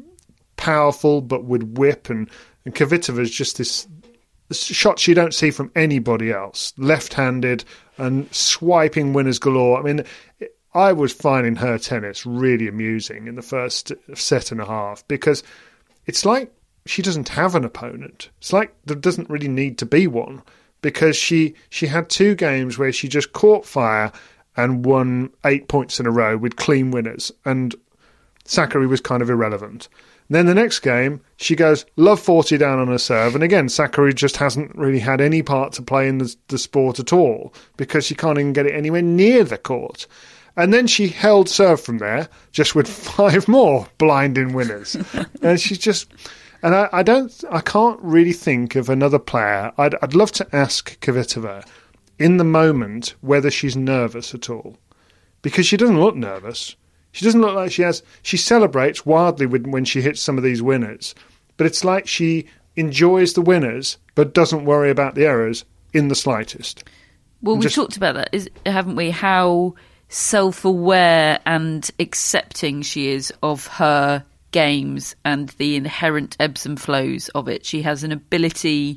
powerful but with whip. And, and Kvitova's just this... shots you don't see from anybody else, left-handed and swiping winners galore. I mean, I was finding her tennis really amusing in the first set and a half because it's like she doesn't have an opponent. It's like there doesn't really need to be one because she she had two games where she just caught fire and won eight points in a row with clean winners, and Sakkari was kind of irrelevant. Then the next game, she goes love forty down on her serve. And again, Sakkari just hasn't really had any part to play in the, the sport at all because she can't even get it anywhere near the court. And then she held serve from there, just with five more blinding winners. And she's just... And I, I don't... I can't really think of another player. I'd, I'd love to ask Kvitova in the moment whether she's nervous at all. Because she doesn't look nervous. She doesn't look like she has... She celebrates wildly when she hits some of these winners. But it's like she enjoys the winners, but doesn't worry about the errors in the slightest. Well, we've just, talked about that, is, haven't we? How self-aware and accepting she is of her games and the inherent ebbs and flows of it. She has an ability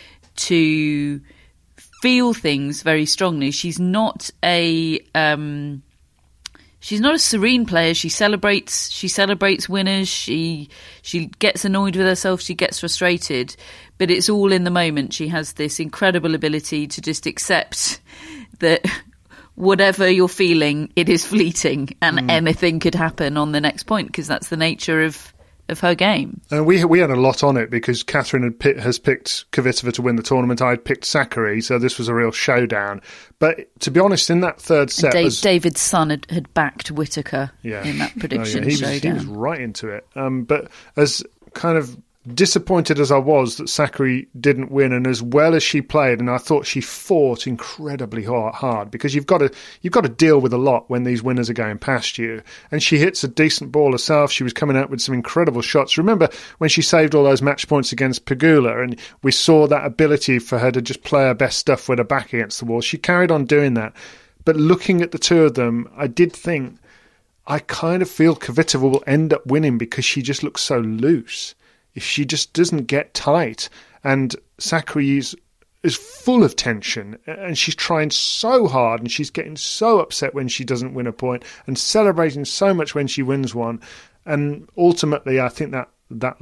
to feel things very strongly. She's not a... Um, She's not a serene player. She celebrates. She celebrates winners. She she gets annoyed with herself. She gets frustrated, but it's all in the moment. She has this incredible ability to just accept that whatever you're feeling, it is fleeting, and mm. anything could happen on the next point because that's the nature of of her game. And we we had a lot on it because Catherine had pick, has picked Kvitova to win the tournament. I had picked Sakkari, so this was a real showdown. But to be honest, in that third set... Dave, as, David's son had, had backed Whittaker yeah. in that prediction oh, yeah. he showdown. Was, he was right into it. Um, but as kind of disappointed as I was that Sakkari didn't win, and as well as she played, and I thought she fought incredibly hard, because you've got to you've got to deal with a lot when these winners are going past you. And she hits a decent ball herself. She was coming out with some incredible shots. Remember when she saved all those match points against Pegula, and we saw that ability for her to just play her best stuff with her back against the wall. She carried on doing that. But looking at the two of them, I did think, I kind of feel Kvitova will end up winning because she just looks so loose. If she just doesn't get tight, and Sakkari is, is full of tension, and she's trying so hard, and she's getting so upset when she doesn't win a point, and celebrating so much when she wins one, and ultimately I think that that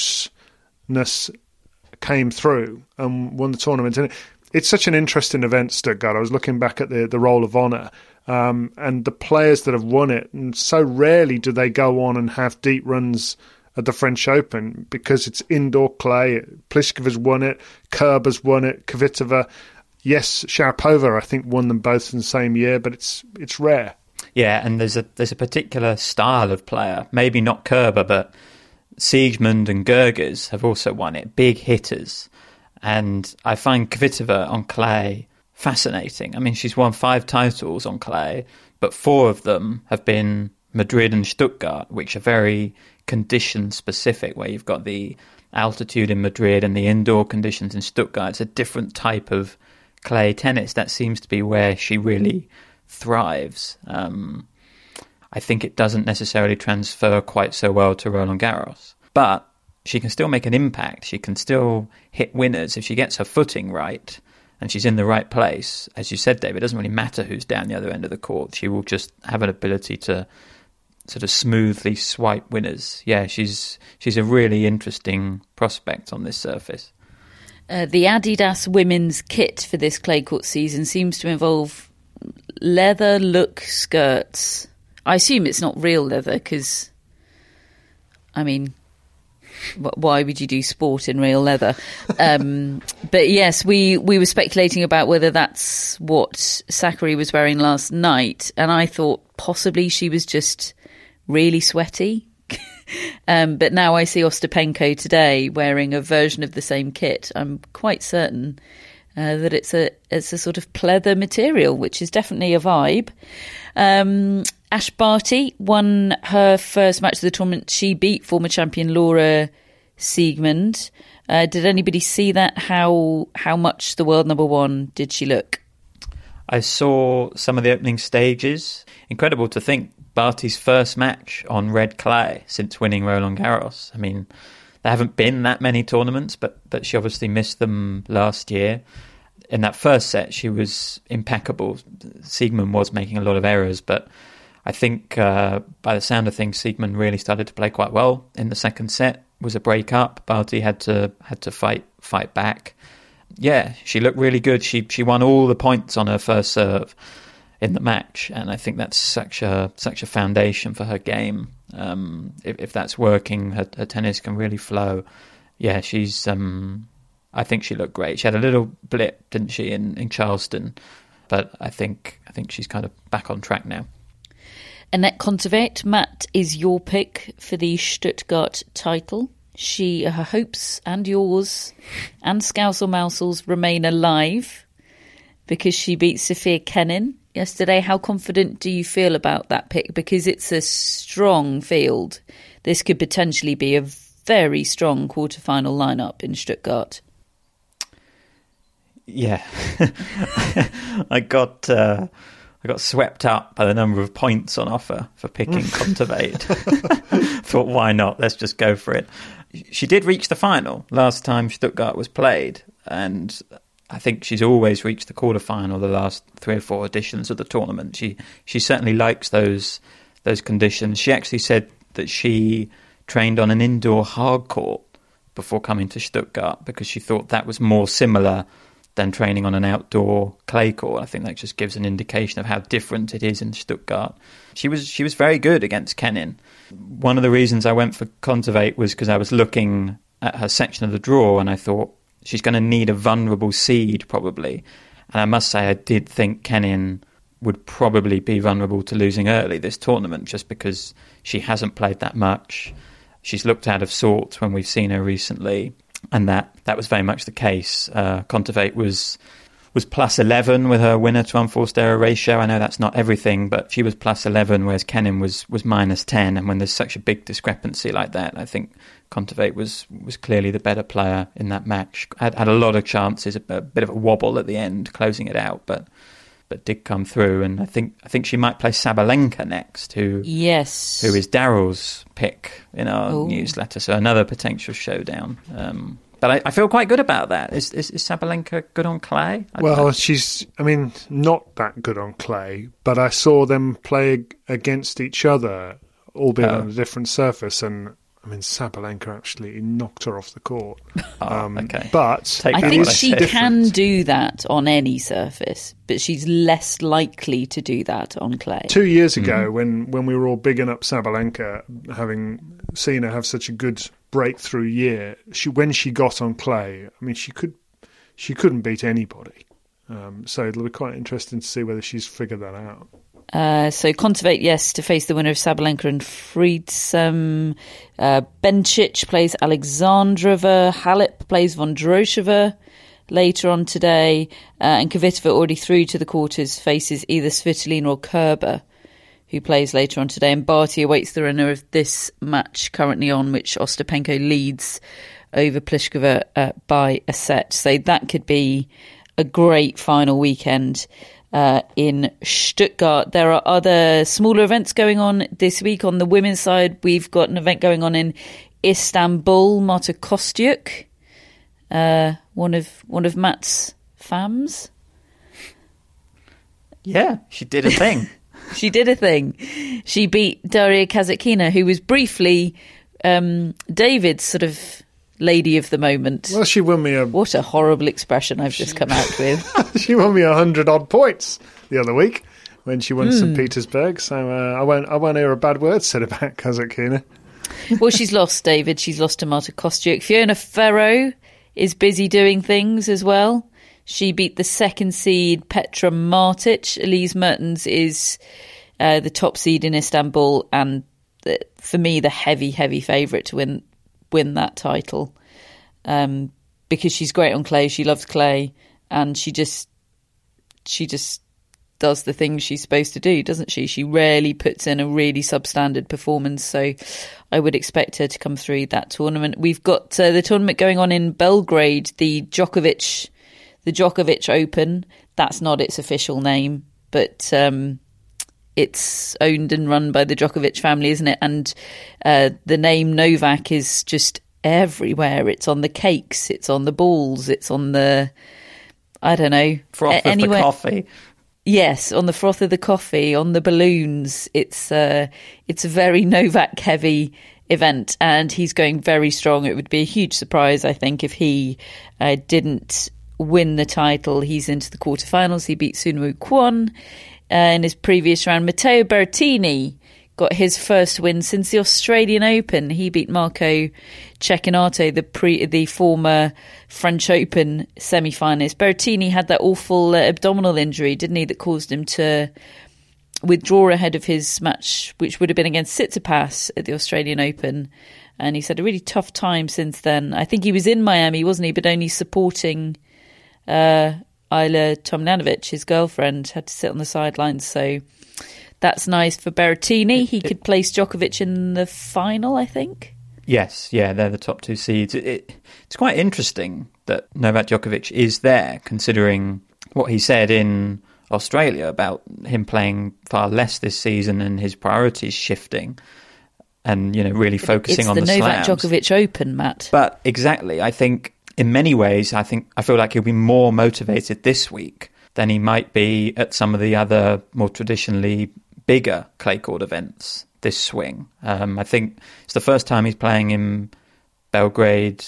looseness came through and won the tournament. And it's such an interesting event, Stuttgart. I was looking back at the, the Roll of Honour, um, and the players that have won it, and so rarely do they go on and have deep runs at the French Open because it's indoor clay. Pliskova's won it, Kerber's won it, Kvitova. Yes, Sharapova, I think, won them both in the same year, but it's it's rare. Yeah, and there's a there's a particular style of player, maybe not Kerber, but Siegmund and Gerges have also won it, big hitters. And I find Kvitova on clay fascinating. I mean, she's won five titles on clay, but four of them have been Madrid and Stuttgart, which are very condition specific, where you've got the altitude in Madrid and the indoor conditions in Stuttgart. It's a different type of clay tennis. That seems to be where she really thrives. Um, I think it doesn't necessarily transfer quite so well to Roland Garros, but she can still make an impact. She can still hit winners if she gets her footing right and she's in the right place. As you said, David, it doesn't really matter who's down the other end of the court. She will just have an ability to sort of smoothly swipe winners. Yeah, she's she's a really interesting prospect on this surface. Uh, the Adidas women's kit for this clay court season seems to involve leather look skirts. I assume it's not real leather because, I mean, why would you do sport in real leather? Um, but yes, we, we were speculating about whether that's what Sakkari was wearing last night, and I thought possibly she was just really sweaty. um, but now I see Ostapenko today wearing a version of the same kit. I'm quite certain uh, that it's a it's a sort of pleather material, which is definitely a vibe. Um, Ash Barty won her first match of the tournament. She beat former champion Laura Siegmund. Uh, did anybody see that? How how much the world number one did she look? I saw some of the opening stages. Incredible to think Barty's first match on red clay since winning Roland Garros. I mean, there haven't been that many tournaments, but, but she obviously missed them last year. In that first set, she was impeccable. Siegmund was making a lot of errors, but I think uh, by the sound of things, Siegmund really started to play quite well in the second set. It was a break up. Barty had to had to fight fight back. Yeah, she looked really good. She she won all the points on her first serve in the match, and I think that's such a such a foundation for her game. Um, if, if that's working, her, her tennis can really flow. Yeah, she's. Um, I think she looked great. She had a little blip, didn't she, in, in Charleston, but I think I think she's kind of back on track now. Annette Kontaveit, Matt, is your pick for the Stuttgart title. She, her hopes and yours and Scousel Mousel's remain alive because she beat Sophia Kenin yesterday. How confident do you feel about that pick? Because it's a strong field. This could potentially be a very strong quarterfinal lineup in Stuttgart. Yeah, I got uh, I got swept up by the number of points on offer for picking Kontaveit. Thought, why not? Let's just go for it. She did reach the final last time Stuttgart was played, and I think she's always reached the quarterfinal the last three or four editions of the tournament. She she certainly likes those those conditions. She actually said that she trained on an indoor hard court before coming to Stuttgart because she thought that was more similar than training on an outdoor clay court. I think that just gives an indication of how different it is in Stuttgart. She was she was very good against Kenin. One of the reasons I went for Kontaveit was because I was looking at her section of the draw and I thought she's going to need a vulnerable seed probably. And I must say I did think Kenin would probably be vulnerable to losing early this tournament just because she hasn't played that much. She's looked out of sorts when we've seen her recently, and that, that was very much the case. Uh, Kontaveit was was plus eleven with her winner to unforced error ratio. I know that's not everything, but she was plus eleven, whereas Kenin was, was minus ten. And when there's such a big discrepancy like that, I think Kontaveit was, was clearly the better player in that match. Had, had a lot of chances, a, a bit of a wobble at the end, closing it out, but but did come through. And I think I think she might play Sabalenka next, who yes, who is Daryl's pick in our Ooh. newsletter. So another potential showdown. Um, but I, I feel quite good about that. Is, is, is Sabalenka good on clay? I well, know. she's, I mean, not that good on clay, but I saw them play against each other, albeit Oh. on a different surface, and I mean, Sabalenka actually knocked her off the court. Oh, um, okay. But Take I that think what I she said. can do that on any surface, but she's less likely to do that on clay. Two years ago, mm-hmm. when, when we were all bigging up Sabalenka, having seen her have such a good breakthrough year, she when she got on clay, I mean, she could she couldn't beat anybody. Um, so it'll be quite interesting to see whether she's figured that out. Uh, so Kontaveit, yes, to face the winner of Sabalenka and Friedsam. Uh, Bencic plays Alexandrova. Halep plays Vondrousova later on today. Uh, and Kvitova, already through to the quarters, faces either Svitolina or Kerber, who plays later on today. And Barty awaits the winner of this match currently on, which Ostapenko leads over Pliskova uh, by a set. So that could be a great final weekend Uh, in Stuttgart. There are other smaller events going on this week. On the women's side, we've got an event going on in Istanbul. Marta Kostyuk, uh, one of one of Matt's fams. Yeah, she did a thing. She did a thing. She beat Daria Kazatkina, who was briefly um, David's sort of lady of the moment. Well, she won me a... What a horrible expression I've just come out with. She won me a hundred odd points the other week when she won mm. Saint Petersburg. So uh, I won't I won't hear a bad word said about Kazatkina. Well, she's lost, David. She's lost to Marta Kostyuk. Fiona Ferro is busy doing things as well. She beat the second seed Petra Martic. Elise Mertens is uh, the top seed in Istanbul, and the, for me, the heavy, heavy favourite to win win that title, um, because she's great on clay. She loves clay, and she just she just does the things she's supposed to do, doesn't she? She rarely puts in a really substandard performance, so I would expect her to come through that tournament. We've got uh, the tournament going on in Belgrade, the Djokovic, the Djokovic Open. That's not its official name, but um, it's owned and run by the Djokovic family, isn't it? And uh, the name Novak is just everywhere. It's on the cakes, it's on the balls, it's on the, I don't know, froth a- of the coffee. Yes, on the froth of the coffee, on the balloons. It's uh, it's a very Novak heavy event, and he's going very strong. It would be a huge surprise, I think, if he uh, didn't win the title. He's into the quarterfinals. He beat Sunwoo Kwon uh, in his previous round. Matteo Berrettini got his first win since the Australian Open. He beat Marco Cecchinato, the pre, the former French Open semi-finalist. Berrettini had that awful uh, abdominal injury, didn't he, that caused him to withdraw ahead of his match, which would have been against Tsitsipas at the Australian Open. And he's had a really tough time since then. I think he was in Miami, wasn't he, but only supporting uh, Ayla Tomljanovic, his girlfriend, had to sit on the sidelines. So that's nice for Berrettini. He could place Djokovic in the final, I think. Yes, yeah, they're the top two seeds. It, it, it's quite interesting that Novak Djokovic is there, considering what he said in Australia about him playing far less this season and his priorities shifting, and you know really focusing it's on the, the Novak slams. Djokovic Open, Matt. But exactly, I think in many ways, I think I feel like he'll be more motivated this week than he might be at some of the other more traditionally bigger clay court events this swing. Um, I think it's the first time he's playing in Belgrade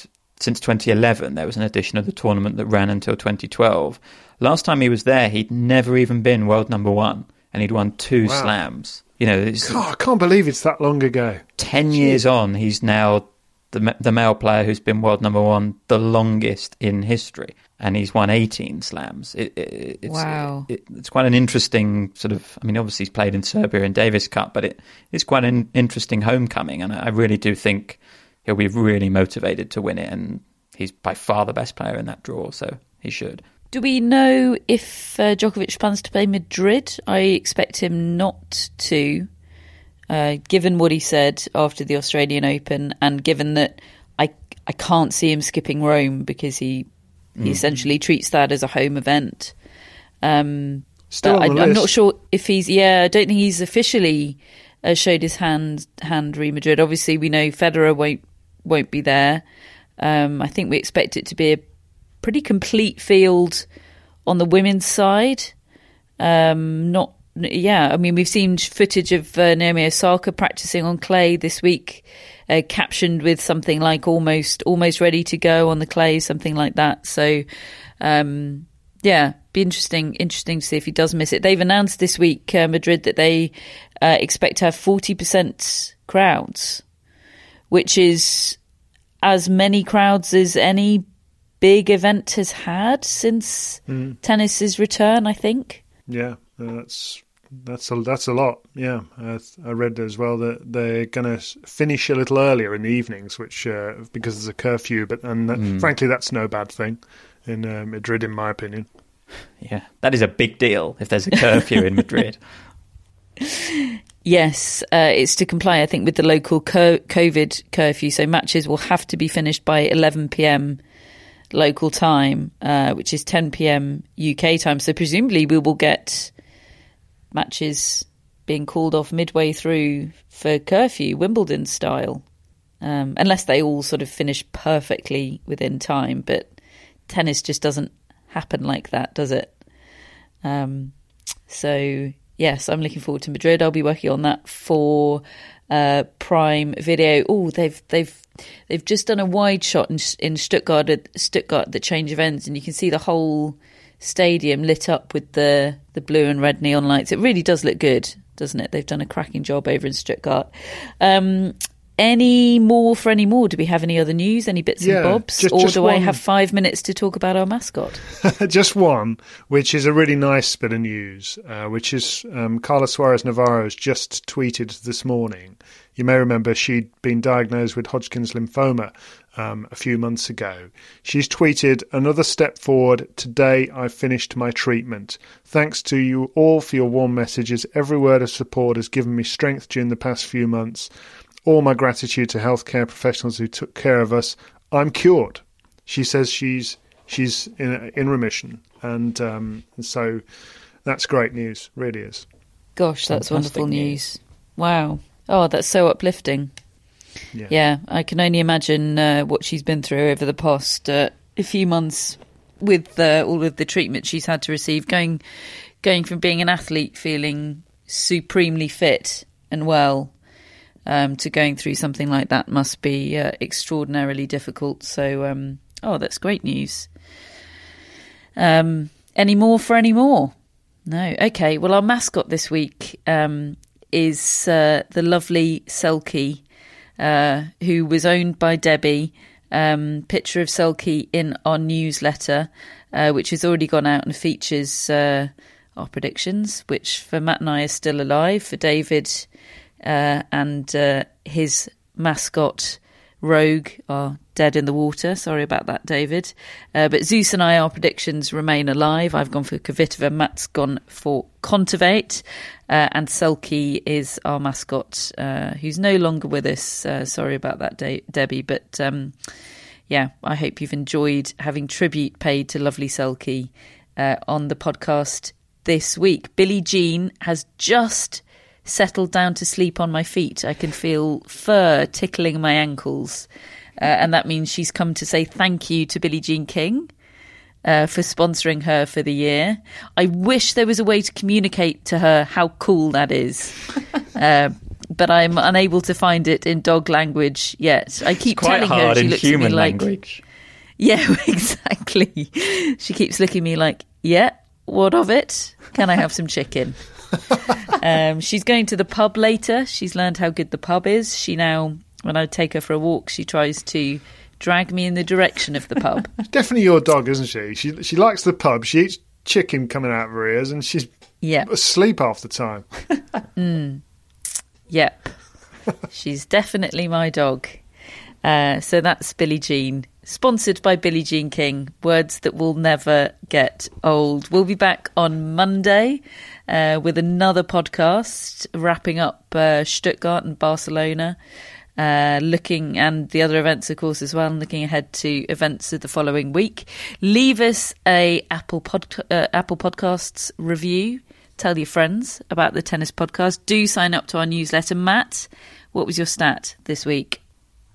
since twenty eleven, there was an edition of the tournament that ran until twenty twelve. Last time he was there, he'd never even been world number one, and he'd won two wow. slams. You know, it's, God, I can't believe it's that long ago. Ten Jeez. years on, he's now the the male player who's been world number one the longest in history, and he's won eighteen slams. It, it, it's, wow. It, it's quite an interesting sort of, I mean, obviously he's played in Serbia and Davis Cup, but it, it's quite an interesting homecoming, and I really do think he'll be really motivated to win it, and he's by far the best player in that draw, so he should. Do we know if uh, Djokovic plans to play Madrid? I expect him not to, uh, given what he said after the Australian Open, and given that I I can't see him skipping Rome because he, mm. he essentially treats that as a home event. Um, Still on I, the I'm list. not sure if he's, yeah, I don't think he's officially uh, showed his hand, hand re Madrid. Obviously, we know Federer won't, won't be there. Um, I think we expect it to be a pretty complete field on the women's side. Um, not, yeah, I mean, we've seen footage of uh, Naomi Osaka practicing on clay this week, uh, captioned with something like almost, almost ready to go on the clay, something like that. So, um, yeah, be interesting, interesting to see if he does miss it. They've announced this week, uh, Madrid, that they uh, expect to have forty percent crowds, which is as many crowds as any big event has had since mm. tennis's return, I think. Yeah, uh, that's that's a that's a lot. Yeah, uh, I read as well that they're going to finish a little earlier in the evenings, which uh, because there's a curfew. But and uh, mm. frankly, that's no bad thing in uh, Madrid, in my opinion. Yeah, that is a big deal if there's a curfew in Madrid. Yes, uh, it's to comply, I think, with the local co- COVID curfew. So matches will have to be finished by eleven p.m. local time, uh, which is ten p.m. U K time. So presumably we will get matches being called off midway through for curfew, Wimbledon style, um, unless they all sort of finish perfectly within time. But tennis just doesn't happen like that, does it? Um, so... Yes, I'm looking forward to Madrid. I'll be working on that for uh, Prime Video. Oh, they've they've they've just done a wide shot in, in Stuttgart at Stuttgart the change of ends, and you can see the whole stadium lit up with the the blue and red neon lights. It really does look good, doesn't it? They've done a cracking job over in Stuttgart. Um, any more for any more? Do we have any other news? Any bits yeah, and bobs? Just, or just do one. I have five minutes to talk about our mascot? Just one, which is a really nice bit of news, uh, which is um, Carla Suarez Navarro has just tweeted this morning. You may remember she'd been diagnosed with Hodgkin's lymphoma um, a few months ago. She's tweeted, "Another step forward. Today I finished my treatment. Thanks to you all for your warm messages. Every word of support has given me strength during the past few months. All my gratitude to healthcare professionals who took care of us. I'm cured." She says she's she's in in remission, and um, so that's great news. Really is. Gosh, that's Fantastic wonderful news. news. Wow. Oh, that's so uplifting. Yeah, yeah I can only imagine uh, what she's been through over the past uh, few months with uh, all of the treatment she's had to receive, going going from being an athlete feeling supremely fit and well, Um, to going through something like that must be uh, extraordinarily difficult. So, um, oh, that's great news. Um, any more for any more? No. Okay. Well, our mascot this week um, is uh, the lovely Selkie, uh, who was owned by Debbie. Um, picture of Selkie in our newsletter, uh, which has already gone out and features uh, our predictions, which for Matt and I are still alive. For David... Uh, and uh, his mascot, Rogue, are dead in the water. Sorry about that, David. Uh, but Zeus and I, our predictions remain alive. I've gone for Kvitova, Matt's gone for Kontaveit, uh, and Selkie is our mascot, uh, who's no longer with us. Uh, sorry about that, De- Debbie. But um, yeah, I hope you've enjoyed having tribute paid to lovely Selkie uh, on the podcast this week. Billie Jean has just settled down to sleep on my feet. I can feel fur tickling my ankles. Uh, and that means she's come to say thank you to Billie Jean King uh, for sponsoring her for the year. I wish there was a way to communicate to her how cool that is. uh, but I'm unable to find it in dog language yet. I keep it's quite telling hard her, she in looks human at me like... language. Yeah, exactly. She keeps looking at me like, yeah, what of it? Can I have some chicken? um, she's going to the pub later. She's learned how good the pub is. She now, when I take her for a walk, she tries to drag me in the direction of the pub. Definitely your dog, isn't she? She she likes the pub. She eats chicken coming out of her ears, and she's yeah. asleep half the time. mm. Yep. She's definitely my dog. Uh, so that's Billie Jean, sponsored by Billie Jean King. Words that will never get old. We'll be back on Monday uh, with another podcast, wrapping up uh, Stuttgart and Barcelona. Uh, looking and the other events, of course, as well, and looking ahead to events of the following week. Leave us a Apple pod, uh, Apple Podcasts review. Tell your friends about the Tennis Podcast. Do sign up to our newsletter. Matt, what was your stat this week?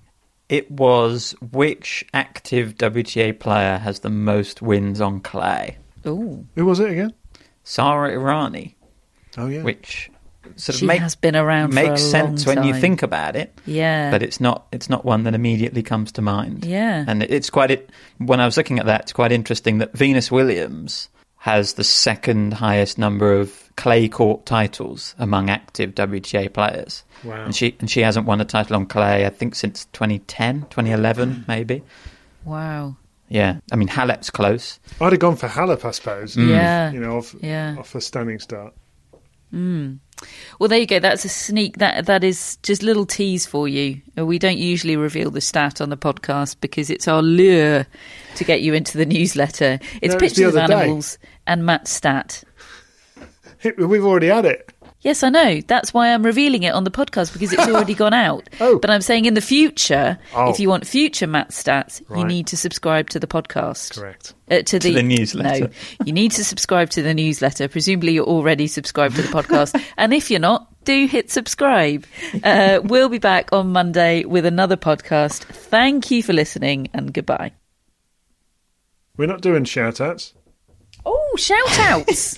It was which active W T A player has the most wins on clay? Ooh. Who was it again? Sara Errani. Oh, yeah. Which sort of she make, has been around for makes a sense long when you time. think about it. Yeah. But it's not it's not one that immediately comes to mind. Yeah. And it's quite it when I was looking at that, it's quite interesting that Venus Williams has the second highest number of clay court titles among active W T A players. Wow. And she and she hasn't won a title on clay, I think, since twenty ten, twenty eleven, maybe. Wow. Yeah. I mean, Halep's close. I'd have gone for Halep, I suppose. Mm. Yeah. You know, off, yeah. off a stunning start. Mm. Well, there you go. That's a sneak. That that is just a little tease for you. We don't usually reveal the stat on the podcast because it's our lure to get you into the newsletter. It's no, pictures it's of animals day. and Matt's stat. We've already had it. Yes, I know. That's why I'm revealing it on the podcast, because it's already gone out. Oh. But I'm saying in the future, oh. if you want future Matt stats, right. you need to subscribe to the podcast. Correct. Uh, to, to the, the newsletter. No, you need to subscribe to the newsletter. Presumably you're already subscribed to the podcast. And if you're not, do hit subscribe. Uh, we'll be back on Monday with another podcast. Thank you for listening and goodbye. We're not doing shout-outs. Oh, shout-outs.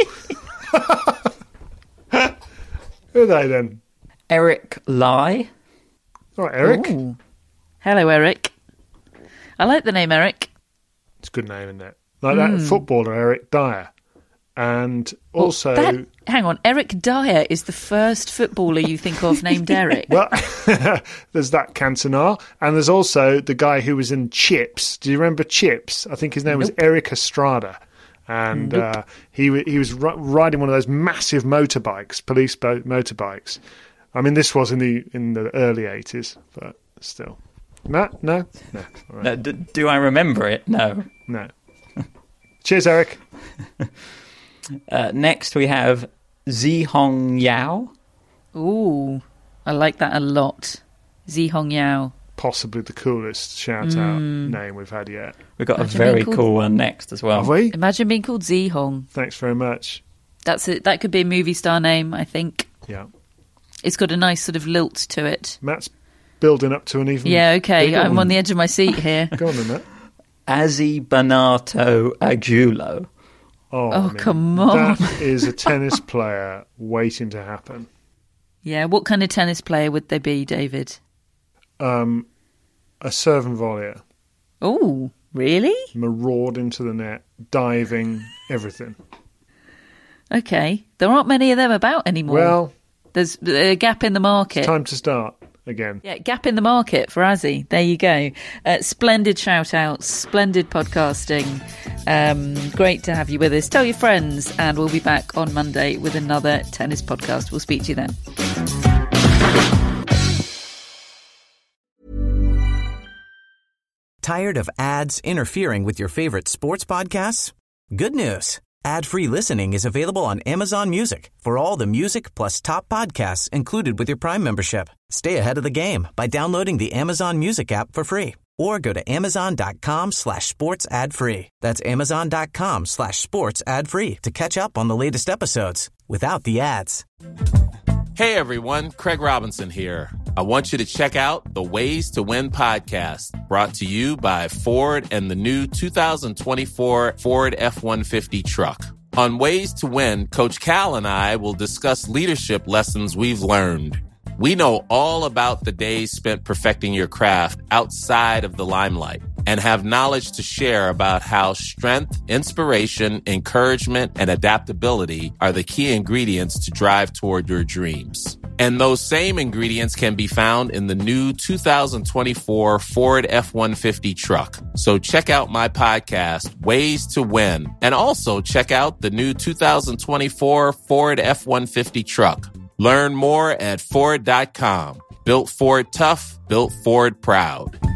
Who are they then? Eric Lai. All right, Eric. Ooh. Hello, Eric. I like the name Eric. It's a good name, isn't it? Like mm. that footballer, Eric Dyer. And also... Well, that, hang on, Eric Dyer is the first footballer you think of named Eric. Well, there's that Cantona. And there's also the guy who was in Chips. Do you remember Chips? I think his name nope. was Eric Estrada. And nope. uh, he he was r- riding one of those massive motorbikes, police boat motorbikes. I mean, this was in the in the early eighties, but still. Matt, no, no. All right. no d- do I remember it? No, no. Cheers, Eric. uh, next, we have Zhihong Yao. Ooh, I like that a lot. Zhihong Yao. Possibly the coolest shout-out mm. name we've had yet. We've got Imagine a very called... cool one next as well. Have we? Imagine being called Zhihong. Thanks very much. That's it. That could be a movie star name, I think. Yeah. It's got a nice sort of lilt to it. Matt's building up to an even Yeah, okay. I'm one. on the edge of my seat here. Go on then, Matt. Azzy Banato Agulo. Oh, oh I mean, come on. That is a tennis player waiting to happen. Yeah, what kind of tennis player would they be, David? Um... A serve and volleyer. Oh, really? Maraud into the net, diving, everything. Okay. There aren't many of them about anymore. Well... There's a gap in the market. It's time to start again. Yeah, gap in the market for Azzy. There you go. Uh, splendid shout-outs, splendid podcasting. Um, great to have you with us. Tell your friends, and we'll be back on Monday with another tennis podcast. We'll speak to you then. Tired of ads interfering with your favorite sports podcasts? Good news. Ad-free listening is available on Amazon Music for all the music plus top podcasts included with your Prime membership. Stay ahead of the game by downloading the Amazon Music app for free or go to amazon.com slash sports ad free. That's amazon.com slash sports ad free to catch up on the latest episodes without the ads. Hey everyone, Craig Robinson here. I want you to check out the Ways to Win podcast, brought to you by Ford and the new two thousand twenty-four Ford F one fifty truck. On Ways to Win, Coach Cal and I will discuss leadership lessons we've learned. We know all about the days spent perfecting your craft outside of the limelight. and have knowledge to share about how strength, inspiration, encouragement, and adaptability are the key ingredients to drive toward your dreams. And those same ingredients can be found in the new two thousand twenty-four Ford F one fifty truck. So check out my podcast, Ways to Win, and also check out the new two thousand twenty-four Ford F one fifty truck. Learn more at Ford dot com. Built Ford tough, built Ford proud.